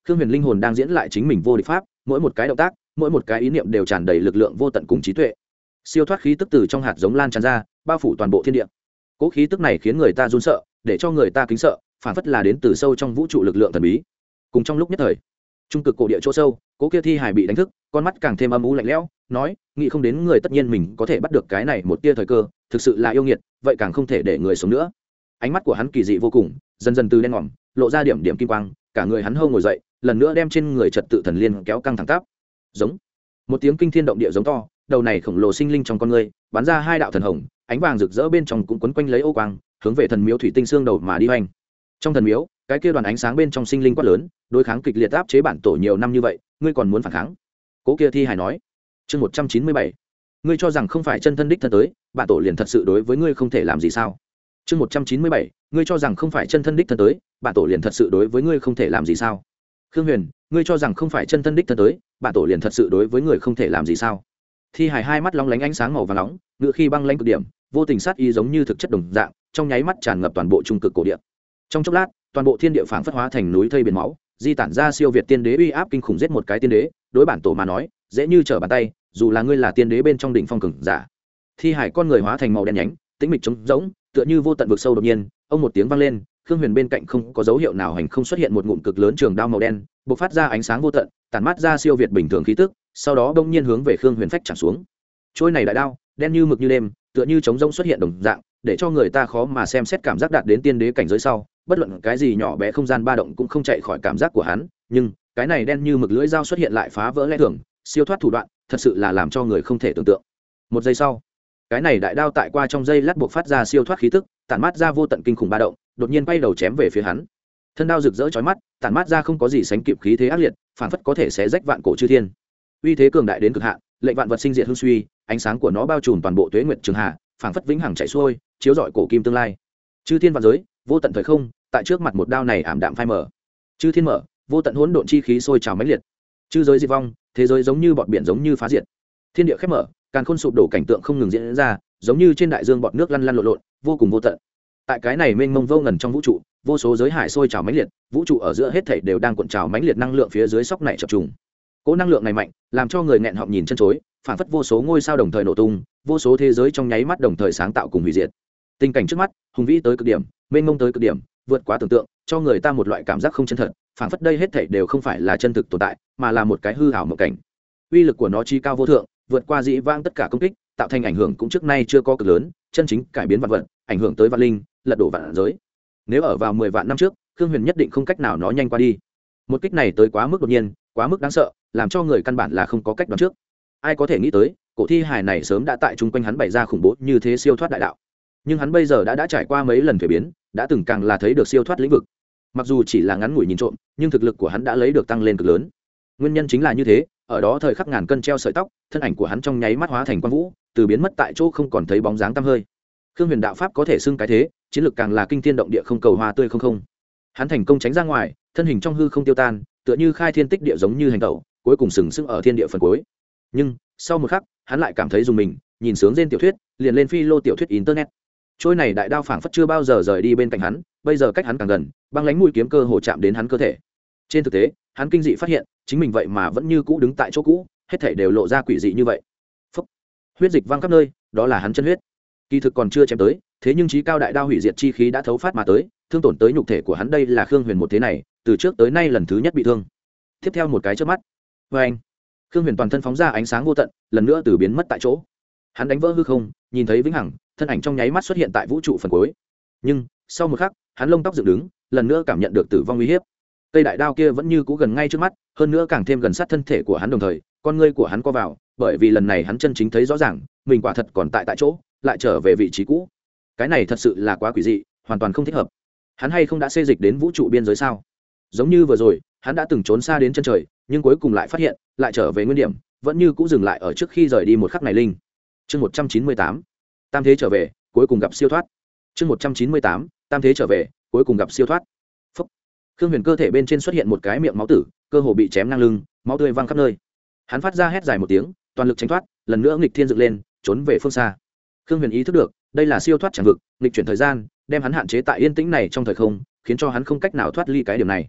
khương huyền linh hồn đang diễn lại chính mình vô địch pháp, mỗi một cái động tác, mỗi một cái ý niệm đều tràn đầy lực lượng vô tận cùng trí tuệ. Siêu thoát khí tức từ trong hạt giống lan tràn ra, bao phủ toàn bộ thiên địa. Cỗ khí tức này khiến người ta run sợ, để cho người ta kính sợ, phản phất là đến từ sâu trong vũ trụ lực lượng thần bí. Cùng trong lúc nhất thời, trung cực cổ địa chỗ sâu, cỗ kia thi hài bị đánh thức, con mắt càng thêm âm u lạnh lẽo, nói, nghĩ không đến người tất nhiên mình có thể bắt được cái này một tia thời cơ, thực sự là yêu nghiệt, vậy càng không thể để người sống nữa. Ánh mắt của hắn kỳ dị vô cùng, dần dần từ đen ngòm lộ ra điểm điểm kim quang, cả người hắn hô ngồi dậy, lần nữa đem trên người trật tự thần liên kéo căng thẳng tắp. Giống một tiếng kinh thiên động địa giống to, đầu này khổng lồ sinh linh trong con người bắn ra hai đạo thần hồng, ánh vàng rực rỡ bên trong cũng quấn quanh lấy ô quang, hướng về thần miếu thủy tinh xương đầu mà đi hoành. Trong thần miếu, cái kia đoàn ánh sáng bên trong sinh linh quát lớn, đối kháng kịch liệt áp chế bản tổ nhiều năm như vậy, ngươi còn muốn phản kháng? Cố kia thi hài nói. Chương một trăm chín mươi bảy, ngươi cho rằng không phải chân thân đích thân tới, bản tổ liền thật sự đối với ngươi không thể làm gì sao? Chương một trăm chín mươi bảy, ngươi cho rằng không phải chân thân đích thân tới, bản tổ liền thật sự đối với ngươi không thể làm gì sao? Khương Huyền, ngươi cho rằng không phải chân thân đích thân tới, bản tổ liền thật sự đối với người không thể làm gì sao? Thi hài hai mắt long lánh ánh sáng màu vàng nóng, ngựa khi băng lãnh cực điểm, vô tình sát ý giống như thực chất đồng dạng, trong nháy mắt tràn ngập toàn bộ trung cực cổ địa. Trong chốc lát, toàn bộ thiên địa phảng phất hóa thành núi thây biển máu, di tản ra siêu việt tiên đế uy áp kinh khủng giết một cái tiên đế, đối bản tổ mà nói, dễ như trở bàn tay, dù là ngươi là tiên đế bên trong đỉnh phong cường giả. Thi hải con người hóa thành màu đen nhánh, tĩnh mịch trống rỗng, tựa như vô tận vực sâu đột nhiên, ông một tiếng vang lên, Khương Huyền bên cạnh không có dấu hiệu nào hành không xuất hiện một ngụm cực lớn trường đao màu đen, bộc phát ra ánh sáng vô tận, tản mát ra siêu việt bình thường khí tức, sau đó đông nhiên hướng về Khương Huyền phách chạm xuống. Trôi này đại đao, đen như mực như đêm, tựa như trống rỗng xuất hiện đồng dạng, để cho người ta khó mà xem xét cảm giác đạt đến tiên đế cảnh giới sau, bất luận cái gì nhỏ bé không gian ba động cũng không chạy khỏi cảm giác của hắn, nhưng cái này đen như mực lưỡi dao xuất hiện lại phá vỡ lẽ thường, siêu thoát thủ đoạn, thật sự là làm cho người không thể tưởng tượng. Một giây sau, cái này đại đao tại qua trong giây lát buộc phát ra siêu thoát khí tức, tản mát ra vô tận kinh khủng ba động, đột nhiên bay đầu chém về phía hắn. Thân đao rực rỡ chói mắt, tản mát ra không có gì sánh kịp khí thế ác liệt, phản phất có thể xé rách vạn cổ chư thiên. Uy thế cường đại đến cực hạn, lệnh vạn vật sinh diệt hưng suy, ánh sáng của nó bao trùm toàn bộ tuế nguyệt trường hạ, phản phất vĩnh hằng chạy xuôi, chiếu rọi cổ kim tương lai. Chư thiên vạn giới, vô tận thời không, tại trước mặt một đao này ảm đạm phai mờ. Chư thiên mở, vô tận hỗn độn chi khí sôi trào mãnh liệt. Chư giới diệt vong, thế giới giống như bọt biển giống như phá diệt. Thiên địa khép mở, càn khôn sụp đổ cảnh tượng không ngừng diễn ra, giống như trên đại dương bọt nước lăn lăn lộn lộn, vô cùng vô tận. Tại cái này mênh mông vô ngần trong vũ trụ, vô số giới hải sôi trào mãnh liệt, vũ trụ ở giữa hết thảy đều đang cuộn trào mãnh liệt năng lượng phía dưới sóc này chập trùng. Cỗ năng lượng này mạnh, làm cho người nghẹn họng nhìn chân chối, phản phất vô số ngôi sao đồng thời nổ tung, vô số thế giới trong nháy mắt đồng thời sáng tạo cùng hủy diệt. Tình cảnh trước mắt, hùng vĩ tới cực điểm, mênh mông tới cực điểm, vượt quá tưởng tượng, cho người ta một loại cảm giác không chân thật, phản phất đây hết thảy đều không phải là chân thực tồn tại, mà là một cái hư ảo mộng cảnh. Uy lực của nó chi cao vô thượng, vượt qua dĩ vãng tất cả công kích, tạo thành ảnh hưởng cũng trước nay chưa có cực lớn, chân chính cải biến vạn vật, ảnh hưởng tới vạn linh, lật đổ vạn giới. Nếu ở vào mười vạn năm trước, Khương Huyền nhất định không cách nào nó nhanh qua đi. Một kích này tới quá mức đột nhiên, quá mức đáng sợ, làm cho người căn bản là không có cách đoán trước. Ai có thể nghĩ tới, cổ thi hài này sớm đã tại chung quanh hắn bày ra khủng bố như thế siêu thoát đại đạo. Nhưng hắn bây giờ đã đã trải qua mấy lần thuế biến, đã từng càng là thấy được siêu thoát lĩnh vực. Mặc dù chỉ là ngắn ngủi nhìn trộm, nhưng thực lực của hắn đã lấy được tăng lên cực lớn. Nguyên nhân chính là như thế, ở đó thời khắc ngàn cân treo sợi tóc, thân ảnh của hắn trong nháy mắt hóa thành quang vũ, từ biến mất tại chỗ không còn thấy bóng dáng tăm hơi. Khương Huyền đạo pháp có thể xưng cái thế, chiến lực càng là kinh thiên động địa không cầu hoa tươi không không. Hắn thành công tránh ra ngoài, thân hình trong hư không tiêu tan, tựa như khai thiên tích địa giống như hành tẩu, cuối cùng sừng sững ở thiên địa phần cuối. Nhưng sau một khắc, hắn lại cảm thấy dùng mình, nhìn sướng trên tiểu thuyết, liền lên phi lô tiểu thuyết internet. Trôi này đại đao phảng phất chưa bao giờ rời đi bên cạnh hắn, bây giờ cách hắn càng gần, băng lãnh mũi kiếm cơ hồ chạm đến hắn cơ thể. Trên thực tế, hắn kinh dị phát hiện, chính mình vậy mà vẫn như cũ đứng tại chỗ cũ, hết thảy đều lộ ra quỷ dị như vậy. Phốc. Huyết dịch văng khắp nơi, đó là hắn chân huyết. Kỳ thực còn chưa chém tới, thế nhưng chí cao đại đao hủy diệt chi khí đã thấu phát mà tới, thương tổn tới nhục thể của hắn, đây là Khương Huyền một thế này, từ trước tới nay lần thứ nhất bị thương. Tiếp theo một cái chớp mắt, với anh, Khương Huyền toàn thân phóng ra ánh sáng vô tận, lần nữa từ biến mất tại chỗ. Hắn đánh vỡ hư không, nhìn thấy vĩnh hằng, thân ảnh trong nháy mắt xuất hiện tại vũ trụ phần cuối. Nhưng sau một khắc, hắn lông tóc dựng đứng, lần nữa cảm nhận được tử vong uy hiếp. Cây đại đao kia vẫn như cũ gần ngay trước mắt, hơn nữa càng thêm gần sát thân thể của hắn, đồng thời con ngươi của hắn co vào, bởi vì lần này hắn chân chính thấy rõ ràng, mình quả thật còn tại tại chỗ, lại trở về vị trí cũ. Cái này thật sự là quá quỷ dị, hoàn toàn không thích hợp. Hắn hay không đã xê dịch đến vũ trụ biên giới sao? Giống như vừa rồi, hắn đã từng trốn xa đến chân trời, nhưng cuối cùng lại phát hiện, lại trở về nguyên điểm, vẫn như cũ dừng lại ở trước khi rời đi một khắc này linh. Chương một trăm chín mươi tám, tam thế trở về, cuối cùng gặp siêu thoát. Chương một trăm chín mươi tám, tam thế trở về, cuối cùng gặp siêu thoát. Phúc. Khương Huyền cơ thể bên trên xuất hiện một cái miệng máu tử, cơ hồ bị chém ngang lưng, máu tươi văng khắp nơi. Hắn phát ra hét dài một tiếng, toàn lực tránh thoát, lần nữa nghịch thiên dựng lên, trốn về phương xa. Khương Huyền ý thức được, đây là siêu thoát chẳng vực, nghịch chuyển thời gian, đem hắn hạn chế tại yên tĩnh này trong thời không, khiến cho hắn không cách nào thoát ly cái điểm này.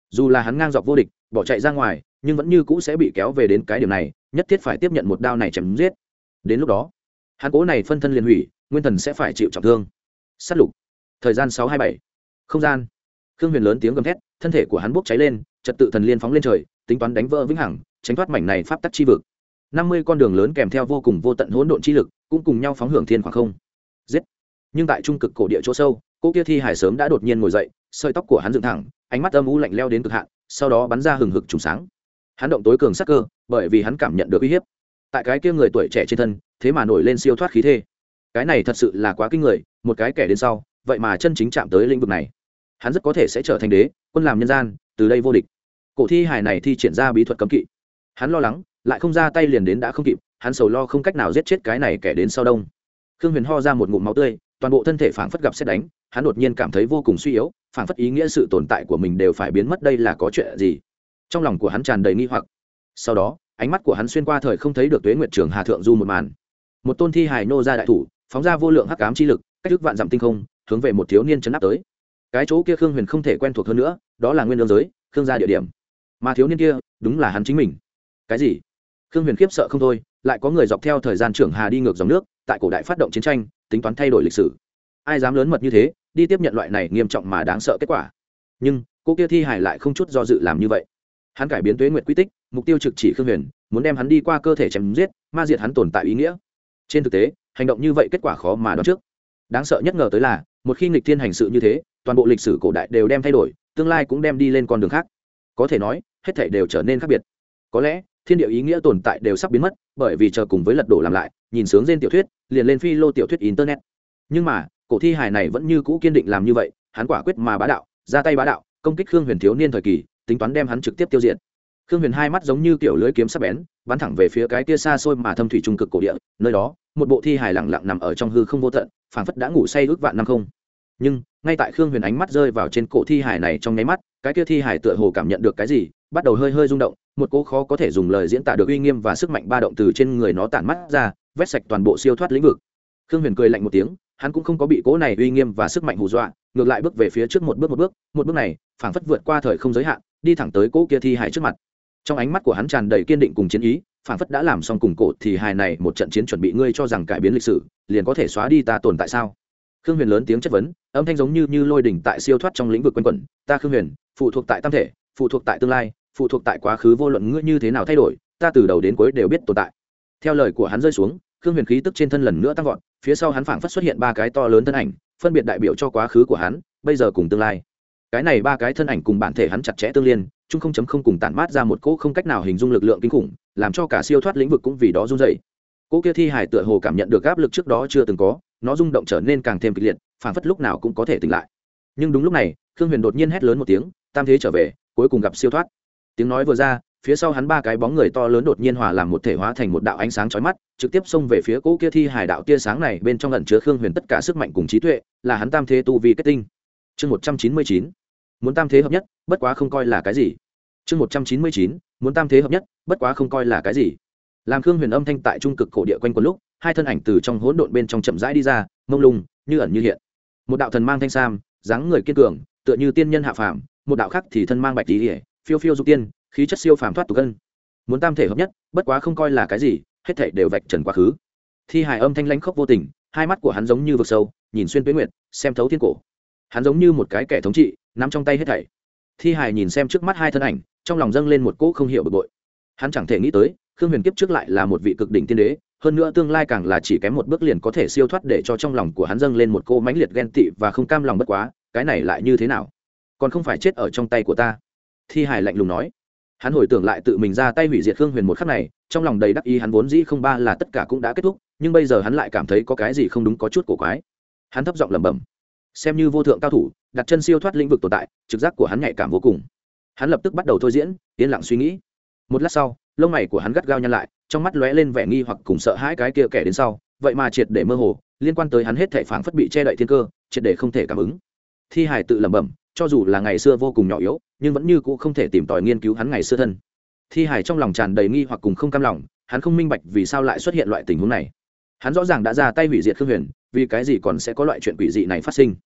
dù là hắn ngang dọc vô địch bỏ chạy ra ngoài nhưng vẫn như cũ sẽ bị kéo về đến cái điểm này, nhất thiết phải tiếp nhận một đao này chém giết. Đến lúc đó hắn cố này phân thân liền hủy, nguyên thần sẽ phải chịu trọng thương. Sát lục. Thời gian sáu hai bảy. Không gian. Khương Huyền lớn tiếng gầm thét, thân thể của hắn bốc cháy lên, trật tự thần liên phóng lên trời, tính toán đánh vỡ vĩnh hằng, tránh thoát mảnh này pháp tắc chi vực. Năm mươi con đường lớn kèm theo vô cùng vô tận hỗn độn chi lực, cũng cùng nhau phóng hưởng thiên khoảng không. Giết. Nhưng tại trung cực cổ địa chỗ sâu, cô kia thi hải sớm đã đột nhiên ngồi dậy, sợi tóc của hắn dựng thẳng, ánh mắt âm u lạnh lẽo đến cực hạn, sau đó bắn ra hừng hực trùng sáng. Hắn động tối cường sắc cơ, bởi vì hắn cảm nhận được uy hiếp. Tại cái kia người tuổi trẻ trên thân, thế mà nổi lên siêu thoát khí thế. Cái này thật sự là quá kinh người, một cái kẻ đến sau, vậy mà chân chính chạm tới lĩnh vực này. Hắn rất có thể sẽ trở thành đế, quân làm nhân gian, từ đây vô địch. Cổ thi hài này thi triển ra bí thuật cấm kỵ. Hắn lo lắng, lại không ra tay liền đến đã không kịp, hắn sầu lo không cách nào giết chết cái này kẻ đến sau đông. Khương Huyền ho ra một ngụm máu tươi, toàn bộ thân thể phảng phất gặp sét đánh, hắn đột nhiên cảm thấy vô cùng suy yếu, phảng phất ý nghĩa sự tồn tại của mình đều phải biến mất, đây là có chuyện gì? Trong lòng của hắn tràn đầy nghi hoặc. Sau đó, ánh mắt của hắn xuyên qua thời không thấy được Tuế Nguyệt Trường Hà thượng du một màn. Một tôn thi hài nô ra đại thủ, phóng ra vô lượng hắc ám chi lực, cách ức vạn dặm tinh không, hướng về một thiếu niên chấn áp tới. Cái chỗ kia Khương Huyền không thể quen thuộc hơn nữa, đó là nguyên lương giới, Khương gia địa điểm. Mà thiếu niên kia, đúng là hắn chính mình. Cái gì? Khương Huyền khiếp sợ không thôi, lại có người dọc theo thời gian Trường Hà đi ngược dòng nước, tại cổ đại phát động chiến tranh, tính toán thay đổi lịch sử. Ai dám lớn mật như thế, đi tiếp nhận loại này nghiêm trọng mà đáng sợ kết quả. Nhưng, cô kia thi hài lại không chút do dự làm như vậy. Hắn cải biến Tuế Nguyệt quy tích, mục tiêu trực chỉ Khương Huyền, muốn đem hắn đi qua cơ thể chém giết, ma diệt hắn tồn tại ý nghĩa. Trên thực tế, hành động như vậy kết quả khó mà đoán trước. Đáng sợ nhất ngờ tới là, một khi nghịch thiên hành sự như thế, toàn bộ lịch sử cổ đại đều đem thay đổi, tương lai cũng đem đi lên con đường khác. Có thể nói, hết thảy đều trở nên khác biệt. Có lẽ, thiên địa ý nghĩa tồn tại đều sắp biến mất, bởi vì chờ cùng với lật đổ làm lại, nhìn sướng trên tiểu thuyết, liền lên phi lô tiểu thuyết internet. Nhưng mà, cổ thi hài này vẫn như cũ kiên định làm như vậy, hắn quả quyết mà bá đạo, ra tay bá đạo, công kích Khương Huyền thiếu niên thời kỳ, tính toán đem hắn trực tiếp tiêu diệt. Khương Huyền hai mắt giống như kiểu lưới kiếm sắc bén, bắn thẳng về phía cái kia xa xôi mà thâm thủy trung cực cổ địa, nơi đó, một bộ thi hài lặng lặng nằm ở trong hư không vô tận, phảng phất đã ngủ say ước vạn năm không. Nhưng, ngay tại Khương Huyền ánh mắt rơi vào trên cổ thi hài này trong nháy mắt, cái kia thi hài tựa hồ cảm nhận được cái gì, bắt đầu hơi hơi rung động, một cỗ khó có thể dùng lời diễn tả được uy nghiêm và sức mạnh ba động từ trên người nó tản mắt ra, vét sạch toàn bộ siêu thoát lĩnh vực. Khương Huyền cười lạnh một tiếng, hắn cũng không có bị cỗ này uy nghiêm và sức mạnh hù dọa, ngược lại bước về phía trước một bước một bước, một bước này, phảng phất vượt qua thời không giới hạn, đi thẳng tới cỗ kia thi hài trước mặt. Trong ánh mắt của hắn tràn đầy kiên định cùng chiến ý, phảng phất đã làm xong cùng cổ thì hài này một trận chiến chuẩn bị, ngươi cho rằng cải biến lịch sử liền có thể xóa đi ta tồn tại sao? Khương Huyền lớn tiếng chất vấn, âm thanh giống như như lôi đỉnh tại siêu thoát trong lĩnh vực quanh quẩn, ta Khương Huyền, phụ thuộc tại tam thể, phụ thuộc tại tương lai, phụ thuộc tại quá khứ, vô luận ngươi như thế nào thay đổi, ta từ đầu đến cuối đều biết tồn tại. Theo lời của hắn rơi xuống, Khương Huyền khí tức trên thân lần nữa tăng vọt, phía sau hắn phảng phất xuất hiện ba cái to lớn thân ảnh, phân biệt đại biểu cho quá khứ của hắn, bây giờ cùng tương lai. Cái này ba cái thân ảnh cùng bản thể hắn chặt chẽ tương liên, chung không chấm không cùng tản mát ra một cỗ không cách nào hình dung lực lượng kinh khủng, làm cho cả siêu thoát lĩnh vực cũng vì đó run rẩy. Cỗ kia thi hài tựa hồ cảm nhận được áp lực trước đó chưa từng có, nó rung động trở nên càng thêm kịch liệt, phảng phất lúc nào cũng có thể tỉnh lại. Nhưng đúng lúc này, Khương Huyền đột nhiên hét lớn một tiếng, tam thế trở về, cuối cùng gặp siêu thoát. Tiếng nói vừa ra, phía sau hắn ba cái bóng người to lớn đột nhiên hòa làm một thể, hóa thành một đạo ánh sáng chói mắt, trực tiếp xông về phía cỗ kia thi hài. Đạo tia sáng này bên trong ẩn chứa Khương Huyền tất cả sức mạnh cùng trí tuệ, là hắn tam thế tu vi kết tinh. Chương một trăm chín mươi chín, muốn tam thế hợp nhất, bất quá không coi là cái gì. Chương một trăm chín mươi chín, muốn tam thế hợp nhất, bất quá không coi là cái gì. Làm Khương Huyền âm thanh tại trung cực cổ địa quanh quẩn lúc, hai thân ảnh từ trong hỗn độn bên trong chậm rãi đi ra, mông lung, như ẩn như hiện. Một đạo thần mang thanh sam, dáng người kiên cường, tựa như tiên nhân hạ phàm, một đạo khác thì thân mang bạch tí, phiêu phiêu dục tiên, khí chất siêu phàm thoát tục cân. Muốn tam thể hợp nhất, bất quá không coi là cái gì, hết thảy đều vạch trần quá khứ. Thi hài âm thanh lãnh khốc vô tình, hai mắt của hắn giống như vực sâu, nhìn xuyên tuyết nguyệt, xem thấu thiên cổ. Hắn giống như một cái kẻ thống trị, nắm trong tay hết thảy. Thi hài nhìn xem trước mắt hai thân ảnh, trong lòng dâng lên một cỗ không hiểu bực bội. Hắn chẳng thể nghĩ tới, Khương Huyền kiếp trước lại là một vị cực đỉnh tiên đế, hơn nữa tương lai càng là chỉ kém một bước liền có thể siêu thoát, để cho trong lòng của hắn dâng lên một cỗ mãnh liệt ghen tị và không cam lòng. Bất quá, cái này lại như thế nào? Còn không phải chết ở trong tay của ta. Thi hài lạnh lùng nói. Hắn hồi tưởng lại tự mình ra tay hủy diệt Khương Huyền một khắc này, trong lòng đầy đắc ý, hắn vốn dĩ không ba là tất cả cũng đã kết thúc, nhưng bây giờ hắn lại cảm thấy có cái gì không đúng, có chút cổ quái. Hắn thấp giọng lẩm bẩm, xem như vô thượng cao thủ, đặt chân siêu thoát lĩnh vực tồn tại, trực giác của hắn nhạy cảm vô cùng. Hắn lập tức bắt đầu thôi diễn, yên lặng suy nghĩ. Một lát sau, lông mày của hắn gắt gao nhăn lại, trong mắt lóe lên vẻ nghi hoặc cùng sợ hãi, cái kia kẻ đến sau, vậy mà triệt để mơ hồ, liên quan tới hắn hết thảy phảng phất bị che đậy thiên cơ, triệt để không thể cảm ứng. Thi hài tự lẩm bẩm, cho dù là ngày xưa vô cùng nhỏ yếu, nhưng vẫn như cũ không thể tìm tòi nghiên cứu hắn ngày xưa thân. Thi hài trong lòng tràn đầy nghi hoặc cùng không cam lòng, hắn không minh bạch vì sao lại xuất hiện loại tình huống này. Hắn rõ ràng đã ra tay hủy diệt Khương Huyền, vì cái gì còn sẽ có loại chuyện quỷ dị này phát sinh.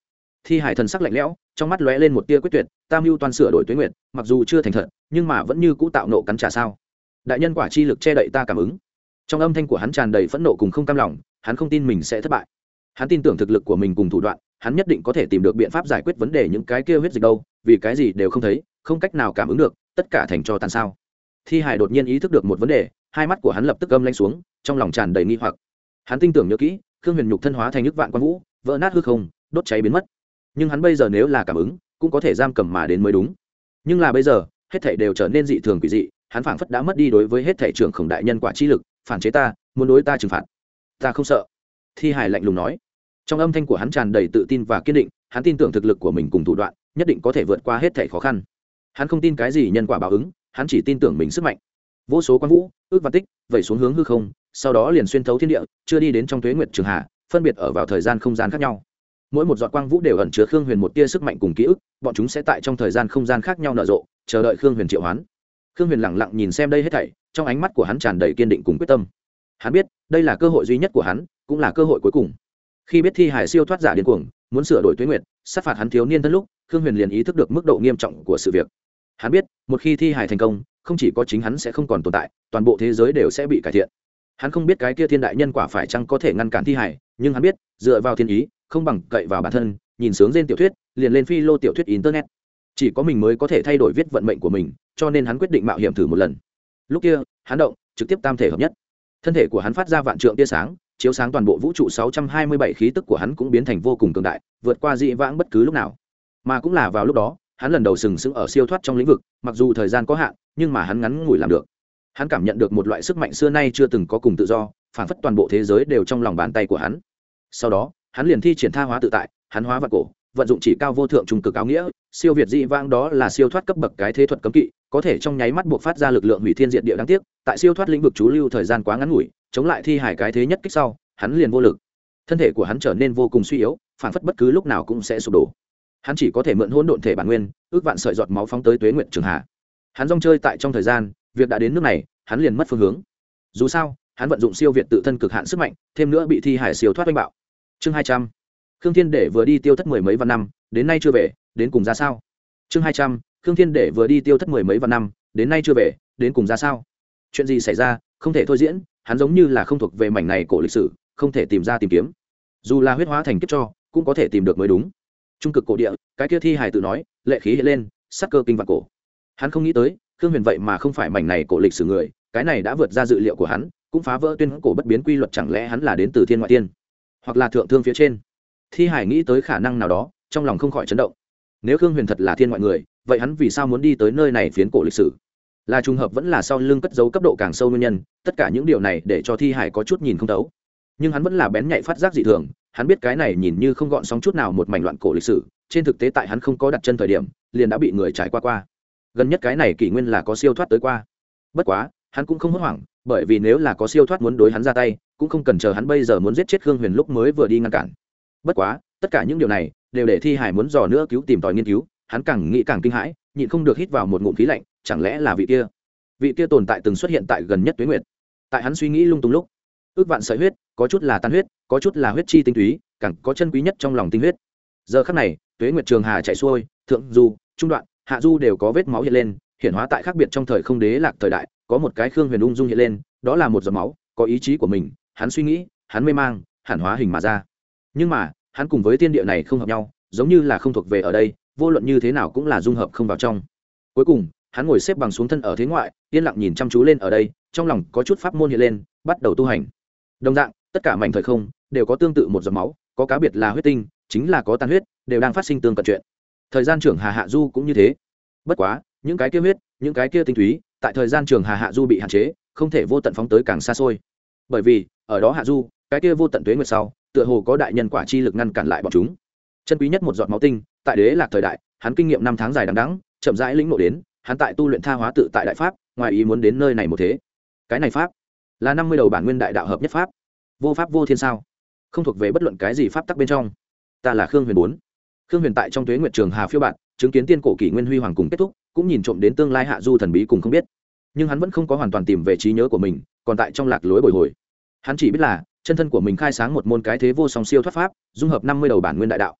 Thi hải thần sắc lạnh lẽo, trong mắt lóe lên một tia quyết tuyệt, tam mưu toàn sửa đổi tuế nguyệt, mặc dù chưa thành thật nhưng mà vẫn như cũ tạo nộ cắn trả sao. Đại nhân quả chi lực che đậy ta cảm ứng. Trong âm thanh của hắn tràn đầy phẫn nộ cùng không cam lòng, hắn không tin mình sẽ thất bại. Hắn tin tưởng thực lực của mình cùng thủ đoạn, hắn nhất định có thể tìm được biện pháp giải quyết vấn đề. Những cái kia huyết dịch đâu, vì cái gì đều không thấy, không cách nào cảm ứng được, tất cả thành cho tàn sao. Thi hải đột nhiên ý thức được một vấn đề, hai mắt của hắn lập tức gâm lanh xuống, trong lòng tràn đầy nghi hoặc. Hắn tin tưởng nhớ kỹ, Khương Huyền nhục thân hóa thành nước vạn quang vũ, vỡ nát hư không, đốt cháy biến mất. Nhưng hắn bây giờ nếu là cảm ứng, cũng có thể giam cầm mà đến mới đúng. Nhưng là bây giờ, hết thảy đều trở nên dị thường quỷ dị, hắn phảng phất đã mất đi đối với hết thảy trưởng khổng đại nhân quả chi lực, phản chế ta, muốn đối ta trừng phạt. Ta không sợ. Thi hải lạnh lùng nói. Trong âm thanh của hắn tràn đầy tự tin và kiên định, hắn tin tưởng thực lực của mình cùng thủ đoạn, nhất định có thể vượt qua hết thảy khó khăn. Hắn không tin cái gì nhân quả báo ứng, hắn chỉ tin tưởng mình sức mạnh. Vô số quang vũ, ước và tích, vẩy xuống hướng hư không, sau đó liền xuyên thấu thiên địa, chưa đi đến trong tuế nguyệt trường hạ, phân biệt ở vào thời gian không gian khác nhau. Mỗi một giọt quang vũ đều ẩn chứa Khương Huyền một tia sức mạnh cùng ký ức, bọn chúng sẽ tại trong thời gian không gian khác nhau nở rộ, chờ đợi Khương Huyền triệu hoán. Khương Huyền lặng lặng nhìn xem đây hết thảy, trong ánh mắt của hắn tràn đầy kiên định cùng quyết tâm. Hắn biết, đây là cơ hội duy nhất của hắn, cũng là cơ hội cuối cùng. Khi biết Thi Hải siêu thoát giả điên cuồng, muốn sửa đổi tuế nguyệt, sát phạt hắn thiếu niên thân lúc, Khương Huyền liền ý thức được mức độ nghiêm trọng của sự việc. Hắn biết, một khi Thi Hải thành công, không chỉ có chính hắn sẽ không còn tồn tại, toàn bộ thế giới đều sẽ bị cải thiện. Hắn không biết cái kia thiên đại nhân quả phải chăng có thể ngăn cản Thi Hải, nhưng hắn biết, dựa vào thiên ý, không bằng cậy vào bản thân, nhìn sướng trên tiểu thuyết, liền lên phi lô tiểu thuyết internet. Chỉ có mình mới có thể thay đổi viết vận mệnh của mình, cho nên hắn quyết định mạo hiểm thử một lần. Lúc kia, hắn động, trực tiếp tam thể hợp nhất. Thân thể của hắn phát ra vạn trượng tia sáng, chiếu sáng toàn bộ vũ trụ sáu trăm hai mươi bảy, khí tức của hắn cũng biến thành vô cùng cường đại, vượt qua dị vãng bất cứ lúc nào. Mà cũng là vào lúc đó, hắn lần đầu sừng sững ở siêu thoát trong lĩnh vực, mặc dù thời gian có hạn, nhưng mà hắn ngắn ngủi làm được. Hắn cảm nhận được một loại sức mạnh xưa nay chưa từng có cùng tự do, phản phất toàn bộ thế giới đều trong lòng bàn tay của hắn. Sau đó, hắn liền thi triển tha hóa tự tại, hắn hóa vạn cổ, vận dụng chỉ cao vô thượng trung cực áo nghĩa, siêu việt dị vãng, đó là siêu thoát cấp bậc cái thế thuật cấm kỵ, có thể trong nháy mắt buộc phát ra lực lượng hủy thiên diệt địa. Đáng tiếc, tại siêu thoát lĩnh vực chú lưu thời gian quá ngắn ngủi, chống lại Thi Hải cái thế nhất kích sau, hắn liền vô lực. Thân thể của hắn trở nên vô cùng suy yếu, phản phất bất cứ lúc nào cũng sẽ sụp đổ. Hắn chỉ có thể mượn hỗn độn thể bản nguyên, ước vạn sợi giọt máu phóng tới tuế nguyệt trường hạ. Hắn rong chơi tại trong thời gian, việc đã đến nước này, hắn liền mất phương hướng. Dù sao, hắn vận dụng siêu việt tự thân cực hạn sức mạnh, thêm nữa bị Thi Hải siêu thoát đánh bạo. Chương hai trăm. Khương Thiên Để vừa đi tiêu thất mười mấy vạn năm, đến nay chưa về, đến cùng ra sao? Chương hai trăm. Khương Thiên Để vừa đi tiêu thất mười mấy vạn năm, đến nay chưa về, đến cùng ra sao? Chuyện gì xảy ra, không thể thôi diễn, hắn giống như là không thuộc về mảnh này cổ lịch sử, không thể tìm ra tìm kiếm. Dù là huyết hóa thành kiếp cho, cũng có thể tìm được mới đúng. Trung cực cổ địa, cái kia Thi Hải tự nói, lệ khí hiện lên, sắc cơ kinh vạn cổ. Hắn không nghĩ tới, Khương Huyền vậy mà không phải mảnh này cổ lịch sử người, cái này đã vượt ra dự liệu của hắn, cũng phá vỡ tuyên cổ bất biến quy luật, chẳng lẽ hắn là đến từ thiên ngoại tiên, hoặc là thượng thương phía trên? Thi Hải nghĩ tới khả năng nào đó, trong lòng không khỏi chấn động. Nếu Khương Huyền thật là thiên ngoại người, vậy hắn vì sao muốn đi tới nơi này phiến cổ lịch sử? Là trùng hợp vẫn là sau lưng cất giấu cấp độ càng sâu nguyên nhân? Tất cả những điều này để cho Thi Hải có chút nhìn không thấu. Nhưng hắn vẫn là bén nhạy phát giác dị thường, hắn biết cái này nhìn như không gọn sóng chút nào một mảnh loạn cổ lịch sử, trên thực tế tại hắn không có đặt chân thời điểm, liền đã bị người trải qua qua. Gần nhất cái này kỷ nguyên là có siêu thoát tới qua. Bất quá, hắn cũng không hốt hoảng, bởi vì nếu là có siêu thoát muốn đối hắn ra tay, cũng không cần chờ hắn bây giờ muốn giết chết Khương Huyền lúc mới vừa đi ngăn cản. Bất quá, tất cả những điều này đều để Thi Hải muốn dò nữa cứu tìm tòi nghiên cứu, hắn càng nghĩ càng kinh hãi, nhịn không được hít vào một ngụm khí lạnh, chẳng lẽ là vị kia? Vị kia tồn tại từng xuất hiện tại gần nhất tuế nguyệt. Tại hắn suy nghĩ lung tung lúc, ước vạn sợi huyết, có chút là tan huyết, có chút là huyết chi tinh túy, càng có chân quý nhất trong lòng tinh huyết. Giờ khắc này, tuế nguyệt trường hà chạy xuôi, thượng du, trung đoạn, hạ du đều có vết máu hiện lên, hiển hóa tại khác biệt trong thời không đế lạc thời đại, có một cái Khương Huyền ung dung hiện lên, đó là một giọt máu, có ý chí của mình, hắn suy nghĩ, hắn mê mang, hẳn hóa hình mà ra. Nhưng mà, hắn cùng với thiên địa này không hợp nhau, giống như là không thuộc về ở đây, vô luận như thế nào cũng là dung hợp không vào trong. Cuối cùng, hắn ngồi xếp bằng xuống thân ở thế ngoại, yên lặng nhìn chăm chú lên ở đây, trong lòng có chút pháp môn hiện lên, bắt đầu tu hành. Đồng dạng, tất cả mảnh thời không đều có tương tự một giọt máu, có cá biệt là huyết tinh, chính là có tan huyết, đều đang phát sinh tương cận chuyện. Thời gian trường hà hạ du cũng như thế. Bất quá, những cái kia huyết, những cái kia tinh túy, tại thời gian trường hà hạ du bị hạn chế, không thể vô tận phóng tới càng xa xôi. Bởi vì, ở đó hạ du, cái kia vô tận tuế nguyệt sau, tựa hồ có đại nhân quả chi lực ngăn cản lại bọn chúng. Chân quý nhất một giọt máu tinh, tại đế lạc thời đại, hắn kinh nghiệm năm tháng dài đằng đẵng, chậm rãi lĩnh ngộ đến, hắn tại tu luyện tha hóa tự tại đại pháp, ngoài ý muốn đến nơi này một thế. Cái này pháp là năm mươi đầu bản nguyên đại đạo hợp nhất pháp, vô pháp vô thiên sao? Không thuộc về bất luận cái gì pháp tắc bên trong. Ta là Khương Huyền bốn. Khương Huyền tại trong tuế nguyệt trường hà phiêu bạt, chứng kiến tiên cổ kỷ nguyên huy hoàng cùng kết thúc, cũng nhìn trộm đến tương lai hạ du thần bí cùng không biết. Nhưng hắn vẫn không có hoàn toàn tìm về trí nhớ của mình, còn tại trong lạc lối bồi hồi. Hắn chỉ biết là chân thân của mình khai sáng một môn cái thế vô song siêu thoát pháp, dung hợp năm mươi đầu bản nguyên đại đạo.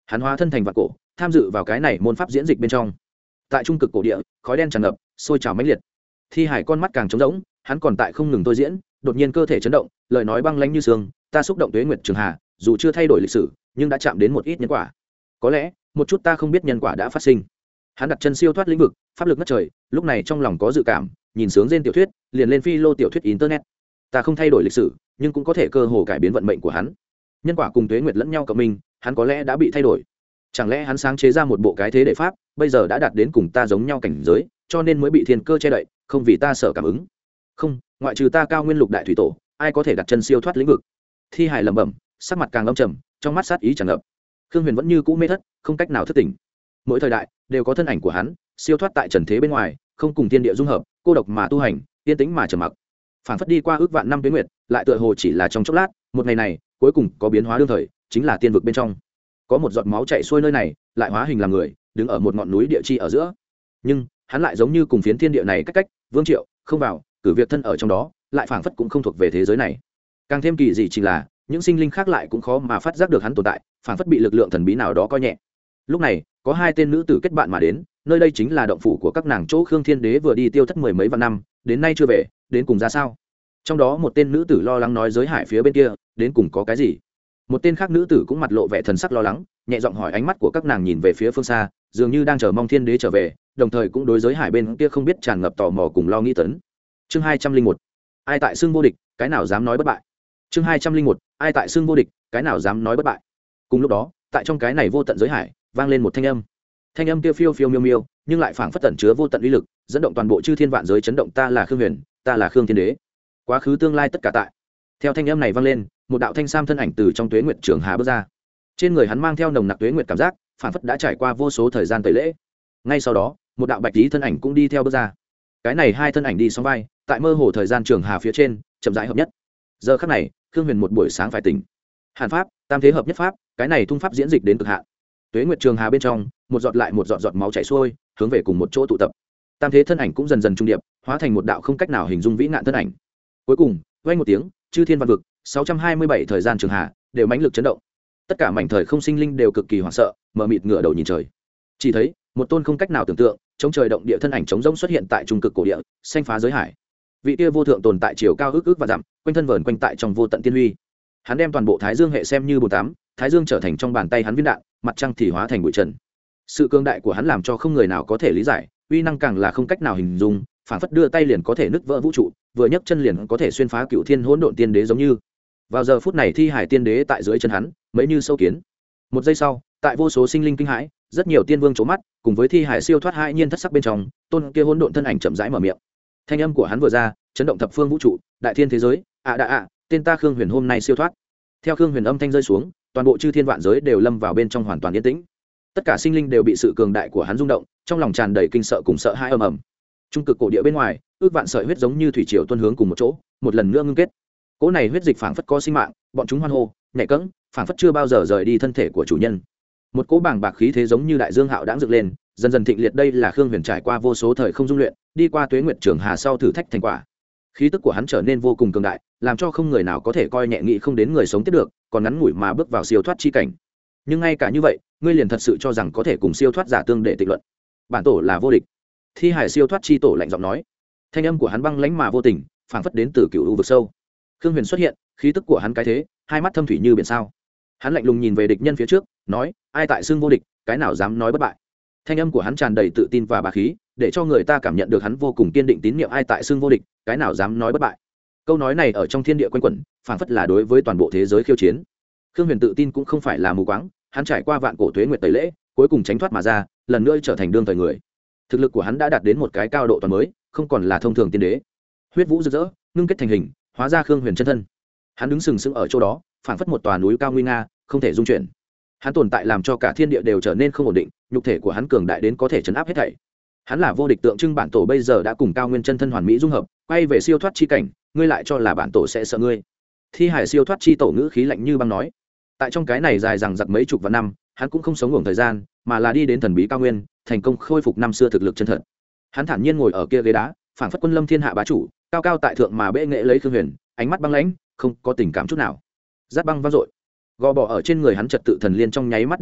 hắn hóa thân thành vạn cổ tham dự vào cái này môn pháp diễn dịch bên trong. Tại trung cực cổ địa, khói đen tràn ngập, sôi trào mãnh liệt. Thi hải con mắt càng trống rỗng, hắn còn tại không ngừng tôi diễn, đột nhiên cơ thể chấn động, lời nói băng lãnh như sương, ta xúc động tuế nguyệt trường hà, dù chưa thay đổi lịch sử, nhưng đã chạm đến một ít nhân quả. Có lẽ, một chút ta không biết nhân quả đã phát sinh. Hắn đặt chân siêu thoát lĩnh vực, pháp lực ngất trời, lúc này trong lòng có dự cảm, nhìn sướng trên tiểu thuyết, liền lên phi lô tiểu thuyết internet. Ta không thay đổi lịch sử, nhưng cũng có thể cơ hồ cải biến vận mệnh của hắn. Nhân quả cùng tuế nguyệt lẫn nhau cộng minh, hắn có lẽ đã bị thay đổi. Chẳng lẽ hắn sáng chế ra một bộ cái thế đệ pháp, bây giờ đã đạt đến cùng ta giống nhau cảnh giới, cho nên mới bị thiên cơ che đậy, không vì ta sợ cảm ứng. Không, ngoại trừ ta Cao Nguyên Lục đại thủy tổ, ai có thể đặt chân siêu thoát lĩnh vực. Thi hải lẩm bẩm, sắc mặt càng âm trầm, trong mắt sát ý tràn ngập. Khương Huyền vẫn như cũ mê thất, không cách nào thức tỉnh. Mỗi thời đại đều có thân ảnh của hắn, siêu thoát tại trần thế bên ngoài, không cùng thiên địa dung hợp, cô độc mà tu hành, yên tĩnh mà trầm mặc. Phản phất đi qua ước vạn năm tuyến nguyệt, lại tựa hồ chỉ là trong chốc lát, một ngày này, cuối cùng có biến hóa đương thời, chính là tiên vực bên trong. Có một giọt máu chảy xuôi nơi này, lại hóa hình làm người, đứng ở một ngọn núi địa chi ở giữa. Nhưng, hắn lại giống như cùng phiến thiên địa này cách cách, Vương Triệu, không vào, cử việc thân ở trong đó, lại phảng phất cũng không thuộc về thế giới này. Càng thêm kỳ dị chính là, những sinh linh khác lại cũng khó mà phát giác được hắn tồn tại, phảng phất bị lực lượng thần bí nào đó coi nhẹ. Lúc này, có hai tên nữ tử kết bạn mà đến, nơi đây chính là động phủ của các nàng chỗ Khương Thiên Đế vừa đi tiêu thất mười mấy vạn năm, đến nay chưa về, đến cùng ra sao? Trong đó một tên nữ tử lo lắng nói giới hải phía bên kia, đến cùng có cái gì? Một tên khác nữ tử cũng mặt lộ vẻ thần sắc lo lắng, nhẹ giọng hỏi, ánh mắt của các nàng nhìn về phía phương xa, dường như đang chờ mong Thiên Đế trở về, đồng thời cũng đối giới hải bên kia không biết tràn ngập tò mò cùng lo nghĩ tấn. Chương hai trăm linh một, ai tại xưng vô địch, cái nào dám nói bất bại. Chương hai trăm linh một, ai tại xưng vô địch, cái nào dám nói bất bại. Cùng lúc đó, tại trong cái này vô tận giới hải, vang lên một thanh âm. Thanh âm kia phiêu phiêu miêu miêu, nhưng lại phảng phất tẩn chứa vô tận uy lực, dẫn động toàn bộ chư thiên vạn giới chấn động. Ta là Khương Huyền, ta là Khương Thiên Đế. Quá khứ tương lai tất cả tại. Theo thanh âm này vang lên, một đạo thanh sam thân ảnh từ trong tuế nguyệt trường hà bước ra. Trên người hắn mang theo nồng nặc tuế nguyệt cảm giác, phảng phất đã trải qua vô số thời gian tẩy lễ. Ngay sau đó, một đạo bạch tí thân ảnh cũng đi theo bước ra. Cái này hai thân ảnh đi song vai, tại mơ hồ thời gian trường hà phía trên, chậm rãi hợp nhất. Giờ khắc này, Khương Huyền một buổi sáng phải tỉnh. Hàn pháp, tam thế hợp nhất pháp, cái này thung pháp diễn dịch đến cực hạn. Tuế nguyệt trường hà bên trong, một giọt lại một giọt giọt máu chảy xuôi, hướng về cùng một chỗ tụ tập. Tam thế thân ảnh cũng dần dần trung điệp, hóa thành một đạo không cách nào hình dung vĩ ngạn thân ảnh. Cuối cùng, vang một tiếng, chư thiên văn vực, sáu trăm hai mươi bảy thời gian trường hà đều mãnh lực chấn động. Tất cả mảnh thời không sinh linh đều cực kỳ hoảng sợ, mờ mịt ngửa đầu nhìn trời. Chỉ thấy, một tôn không cách nào tưởng tượng, chống trời động địa thân ảnh chống rỗng xuất hiện tại trung cực cổ địa, xanh phá giới hải. Vị kia vô thượng tồn tại chiều cao ước ước và dặm, quanh thân vờn quanh tại trong vô tận tiên huy. Hắn đem toàn bộ Thái Dương hệ xem như bồn tắm, Thái Dương trở thành trong bàn tay hắn viên đạn, mặt trăng thì hóa thành bụi trần. Sự cương đại của hắn làm cho không người nào có thể lý giải, uy năng càng là không cách nào hình dung, phản phất đưa tay liền có thể nứt vỡ vũ trụ, vừa nhấc chân liền có thể xuyên phá cựu thiên hỗn độn tiên đế giống như. Vào giờ phút này thi hải tiên đế tại dưới chân hắn, mấy như sâu kiến. Một giây sau, tại vô số sinh linh kinh hãi, rất nhiều tiên vương trố mắt, cùng với thi hải siêu thoát hãi nhiên thất sắc bên trong, tôn kia hỗn độn thân ảnh chậm rãi mở miệng. Thanh âm của hắn vừa ra, chấn động thập phương vũ trụ, đại thiên thế giới, ạ à đã ạ, à, tên ta Khương Huyền hôm nay siêu thoát. Theo Khương Huyền âm thanh rơi xuống, toàn bộ chư thiên vạn giới đều lâm vào bên trong hoàn toàn yên tĩnh. Tất cả sinh linh đều bị sự cường đại của hắn rung động, trong lòng tràn đầy kinh sợ cùng sợ hãi ầm ầm. Trung cực cổ địa bên ngoài, ước vạn sợi huyết giống như thủy triều tuôn hướng cùng một chỗ, một lần nữa ngưng kết. Cỗ này huyết dịch phảng phất có sinh mạng, bọn chúng hoan hô, nhảy cẫng, phảng phất chưa bao giờ rời đi thân thể của chủ nhân. Một cỗ bàng bạc khí thế giống như đại dương hạo đãng dựng lên, dần dần thịnh liệt. Đây là Khương Huyền trải qua vô số thời không dung luyện, đi qua tuế nguyệt trường hà sau thử thách thành quả. Khí tức của hắn trở nên vô cùng cường đại, làm cho không người nào có thể coi nhẹ nghĩ không đến người sống tiếp được, còn ngắn ngủi mà bước vào siêu thoát chi cảnh. Nhưng ngay cả như vậy, ngươi liền thật sự cho rằng có thể cùng siêu thoát giả tương để tịch luận? Bản tổ là vô địch. Thi hải siêu thoát chi tổ lạnh giọng nói. Thanh âm của hắn băng lãnh mà vô tình, phảng phất đến từ cựu u vực sâu. Khương Huyền xuất hiện, khí tức của hắn cái thế, hai mắt thâm thủy như biển sao. Hắn lạnh lùng nhìn về địch nhân phía trước, nói, ai tại xưng vô địch, cái nào dám nói bất bại. Thanh âm của hắn tràn đầy tự tin và bá khí, để cho người ta cảm nhận được hắn vô cùng kiên định tín nhiệm. Ai tại xưng vô địch, cái nào dám nói bất bại. Câu nói này ở trong thiên địa quanh quẩn, phảng phất là đối với toàn bộ thế giới khiêu chiến. Khương Huyền tự tin cũng không phải là mù quáng, hắn trải qua vạn cổ tuế nguyệt tẩy lễ, cuối cùng tránh thoát mà ra, lần nữa trở thành đương thời người. Thực lực của hắn đã đạt đến một cái cao độ toàn mới, không còn là thông thường tiên đế. Huyết vũ rực rỡ, ngưng kết thành hình, hóa ra Khương Huyền chân thân. Hắn đứng sừng sững ở chỗ đó, phảng phất một tòa núi cao nguy nga, không thể dung chuyển. Hắn tồn tại làm cho cả thiên địa đều trở nên không ổn định, nhục thể của hắn cường đại đến có thể chấn áp hết thảy. Hắn là vô địch tượng trưng. Bản tổ bây giờ đã cùng cao nguyên chân thân hoàn mỹ dung hợp, quay về siêu thoát chi cảnh, ngươi lại cho là bản tổ sẽ sợ ngươi? Thi hải siêu thoát chi tổ ngữ khí lạnh như băng nói. Tại trong cái này dài dằng dặc mấy chục vạn năm, hắn cũng không sống ngủ thời gian, mà là đi đến thần bí cao nguyên, thành công khôi phục năm xưa thực lực chân thật. Hắn thản nhiên ngồi ở kia ghế đá, phảng phất quân lâm thiên hạ bá chủ, cao cao tại thượng mà bệ nghệ lấy Khương Huyền, ánh mắt băng lãnh, không có tình cảm chút nào. Giáp băng vang dội, gò bò ở trên người hắn trật tự thần liên trong nháy mắt đứt đoạn,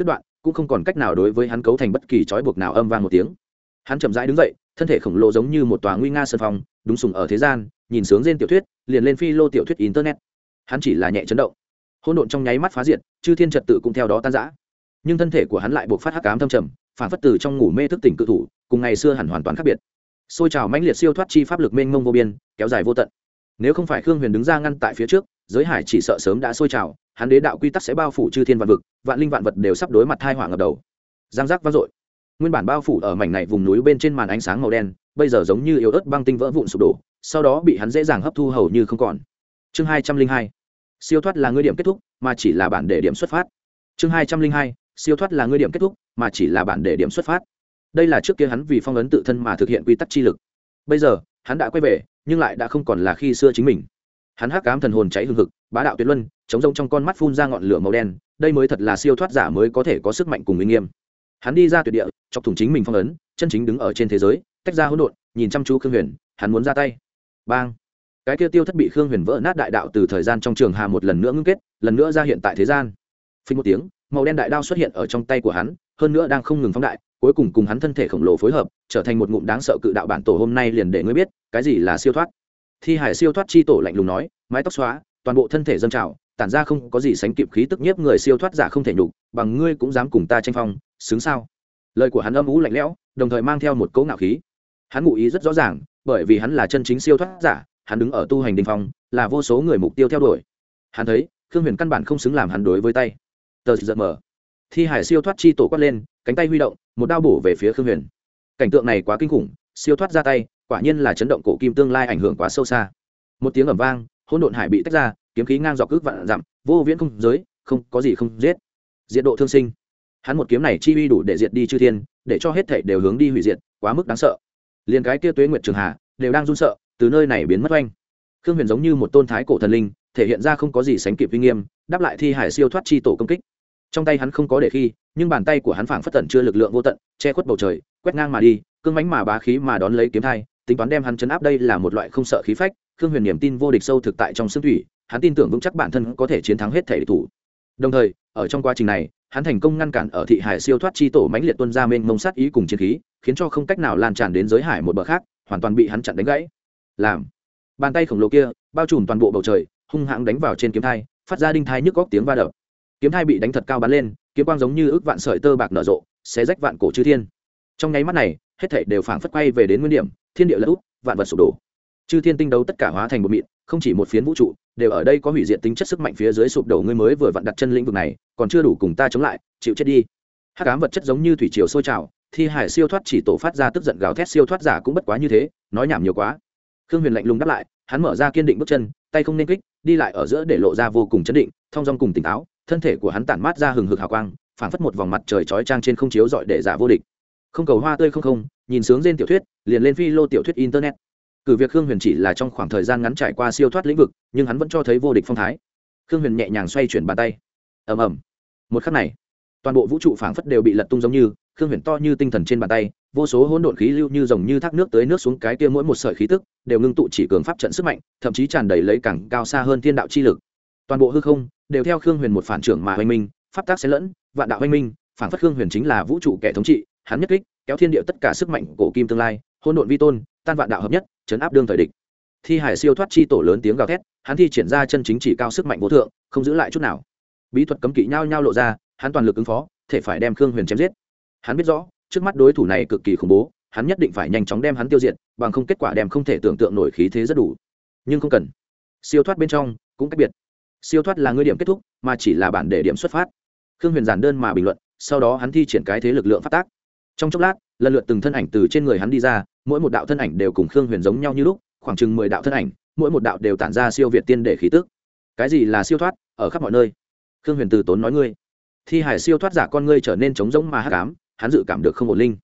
cũng không còn cách nào đối với hắn cấu thành bất kỳ trói buộc nào. Âm vang một tiếng, hắn chậm rãi đứng dậy, thân thể khổng lồ giống như một tòa nguy nga sơn phong đúng sùng ở thế gian, nhìn sướng trên tiểu thuyết liền lên phi lô tiểu thuyết internet. Hắn chỉ là nhẹ chấn động, hỗn độn trong nháy mắt phá diệt, chư thiên trật tự cũng theo đó tan rã, nhưng thân thể của hắn lại buộc phát hắc ám thâm trầm, phản phất từ trong ngủ mê thức tỉnh cự thủ, cùng ngày xưa hẳn hoàn toàn khác biệt. Xôi trào mãnh liệt siêu thoát chi pháp lực mênh mông vô biên, kéo dài vô tận. Nếu không phải Khương Huyền đứng ra ngăn tại phía trước, giới hải chỉ sợ sớm đã sôi trào, hắn đế đạo quy tắc sẽ bao phủ chư thiên vạn vực, vạn linh vạn vật đều sắp đối mặt tai họa ngập đầu. Giang giác vang dội, nguyên bản bao phủ ở mảnh này vùng núi bên trên màn ánh sáng màu đen, bây giờ giống như yếu ớt băng tinh vỡ vụn sụp đổ, sau đó bị hắn dễ dàng hấp thu hầu như không còn. Chương hai trăm linh hai, siêu thoát là ngươi điểm kết thúc, mà chỉ là bản để điểm xuất phát. Chương hai trăm linh hai, siêu thoát là ngươi điểm kết thúc, mà chỉ là bản để điểm xuất phát. Đây là trước kia hắn vì phong ấn tự thân mà thực hiện quy tắc chi lực. Bây giờ, hắn đã quay về, nhưng lại đã không còn là khi xưa chính mình. Hắn hắc ám thần hồn cháy hừng hực, bá đạo tuyệt luân, chống rông trong con mắt phun ra ngọn lửa màu đen, đây mới thật là siêu thoát giả mới có thể có sức mạnh cùng uy nghiêm. Hắn đi ra tuyệt địa, chọc thủng chính mình phong ấn, chân chính đứng ở trên thế giới, tách ra hỗn độn, nhìn chăm chú Khương Huyền, hắn muốn ra tay. Bang! Cái kia tiêu thất bị Khương Huyền vỡ nát đại đạo từ thời gian trong trường hà một lần nữa ngưng kết, lần nữa ra hiện tại thế gian. Phình một tiếng, màu đen đại đao xuất hiện ở trong tay của hắn, hơn nữa đang không ngừng phóng đại, cuối cùng cùng hắn thân thể khổng lồ phối hợp, trở thành một ngụm đáng sợ cự đạo bản tổ. Hôm nay liền để ngươi biết, cái gì là siêu thoát. Thi hải siêu thoát chi tổ lạnh lùng nói, mái tóc xóa, toàn bộ thân thể dâng trào, tản ra không có gì sánh kịp khí tức nhiếp người. Siêu thoát giả không thể nhục, bằng ngươi cũng dám cùng ta tranh phong, xứng sao? Lời của hắn âm u lạnh lẽo, đồng thời mang theo một cỗ ngạo khí. Hắn ngụ ý rất rõ ràng, bởi vì hắn là chân chính siêu thoát giả, hắn đứng ở tu hành đỉnh phong, là vô số người mục tiêu theo đuổi. Hắn thấy, Khương Huyền căn bản không xứng làm hắn đối với tay. Tờ giật mở, thi hải siêu thoát chi tổ quát lên, cánh tay huy động, một đao bổ về phía Khương Huyền. Cảnh tượng này quá kinh khủng, siêu thoát ra tay, quả nhiên là chấn động cổ kim tương lai ảnh hưởng quá sâu xa. Một tiếng ầm vang, hỗn độn hải bị tách ra, kiếm khí ngang dọc cước vạn dặm, vô viễn không giới, không có gì không giết. Diệt độ thương sinh. Hắn một kiếm này chi uy đủ để diệt đi chư thiên, để cho hết thảy đều hướng đi hủy diệt, quá mức đáng sợ. Liên cái kia Tuế Nguyệt Trường Hà đều đang run sợ, từ nơi này biến mất oanh. Khương Huyền giống như một tôn thái cổ thần linh, thể hiện ra không có gì sánh kịp uy nghiêm, đáp lại thi hải siêu thoát chi tổ công kích. Trong tay hắn không có để khi, nhưng bàn tay của hắn phảng phất tận chưa lực lượng vô tận, che khuất bầu trời, quét ngang mà đi, cương mãnh mà bá khí mà đón lấy kiếm thai, tính toán đem hắn chấn áp. Đây là một loại không sợ khí phách. Khương Huyền niềm tin vô địch sâu thực tại trong xương thủy, hắn tin tưởng vững chắc bản thân có thể chiến thắng hết thể địch thủ. Đồng thời, ở trong quá trình này, hắn thành công ngăn cản ở thị hải siêu thoát chi tổ mãnh liệt tuôn ra mênh mông sát ý cùng chiến khí, khiến cho không cách nào lan tràn đến giới hải một bờ khác, hoàn toàn bị hắn chặn đánh gãy. Làm bàn tay khổng lồ kia bao trùm toàn bộ bầu trời, hung hãn đánh vào trên kiếm thai, phát ra đinh thai nhức góc tiếng va đập. Kiếm thai bị đánh thật cao bắn lên, kiếm quang giống như ước vạn sợi tơ bạc nở rộ, xé rách vạn cổ chư thiên. Trong nháy mắt này, hết thảy đều phảng phất quay về đến nguyên điểm, thiên địa lật úp, vạn vật sụp đổ. Chư thiên tinh đấu tất cả hóa thành một mịn, không chỉ một phiến vũ trụ, đều ở đây có hủy diệt tính chất sức mạnh phía dưới sụp đổ. Ngươi mới vừa vặn đặt chân lĩnh vực này, còn chưa đủ cùng ta chống lại, chịu chết đi. Hắc ám vật chất giống như thủy triều sôi trào, thi hải siêu thoát chỉ tổ phát ra tức giận gào thét. Siêu thoát giả cũng bất quá như thế, nói nhảm nhiều quá. Khương Huyền lạnh lùng đáp lại, hắn mở ra kiên định bước chân, tay không nên kích, đi lại ở giữa để lộ ra vô cùng chấn định, thông dong cùng tỉnh táo. Thân thể của hắn tản mát ra hừng hực hào quang, phảng phất một vòng mặt trời chói chang trên không chiếu rọi để giả vô địch. Không cầu hoa tươi không không, nhìn sướng trên tiểu thuyết, liền lên phi lô tiểu thuyết internet. Cử việc Khương Huyền chỉ là trong khoảng thời gian ngắn trải qua siêu thoát lĩnh vực, nhưng hắn vẫn cho thấy vô địch phong thái. Khương Huyền nhẹ nhàng xoay chuyển bàn tay, ầm ầm. Một khắc này, toàn bộ vũ trụ phảng phất đều bị lật tung giống như, Khương Huyền to như tinh thần trên bàn tay, vô số hỗn độn khí lưu như dòng như thác nước tới nước xuống, cái kia mỗi một sợi khí tức đều ngưng tụ chỉ cường pháp trận sức mạnh, thậm chí tràn đầy lấy càng cao xa hơn thiên đạo chi lực. Toàn bộ hư không đều theo Khương Huyền một phản trưởng mà hoành minh, pháp tác xen lẫn, vạn đạo hoành minh, phảng phất Khương Huyền chính là vũ trụ kẻ thống trị, hắn nhất kích, kéo thiên địa tất cả sức mạnh cổ kim tương lai, hỗn độn vi tôn, tan vạn đạo hợp nhất, chấn áp đương thời địch. Thi hải siêu thoát chi tổ lớn tiếng gào thét, hắn thi triển ra chân chính chỉ cao sức mạnh vô thượng, không giữ lại chút nào. Bí thuật cấm kỵ nhau nhau lộ ra, hắn toàn lực ứng phó, thể phải đem Khương Huyền chém giết. Hắn biết rõ, trước mắt đối thủ này cực kỳ khủng bố, hắn nhất định phải nhanh chóng đem hắn tiêu diệt, bằng không kết quả đem không thể tưởng tượng nổi, khí thế rất đủ. Nhưng không cần. Siêu thoát bên trong cũng cách biệt. Siêu thoát là ngươi điểm kết thúc, mà chỉ là bản để điểm xuất phát. Khương Huyền giản đơn mà bình luận, sau đó hắn thi triển cái thế lực lượng phát tác. Trong chốc lát, lần lượt từng thân ảnh từ trên người hắn đi ra, mỗi một đạo thân ảnh đều cùng Khương Huyền giống nhau như lúc, khoảng chừng mười đạo thân ảnh, mỗi một đạo đều tản ra siêu việt tiên để khí tức. Cái gì là siêu thoát? Ở khắp mọi nơi. Khương Huyền từ tốn nói ngươi. Thi hải siêu thoát giả con ngươi trở nên trống rỗng mà hắc ám, hắn dự cảm được không ổn linh.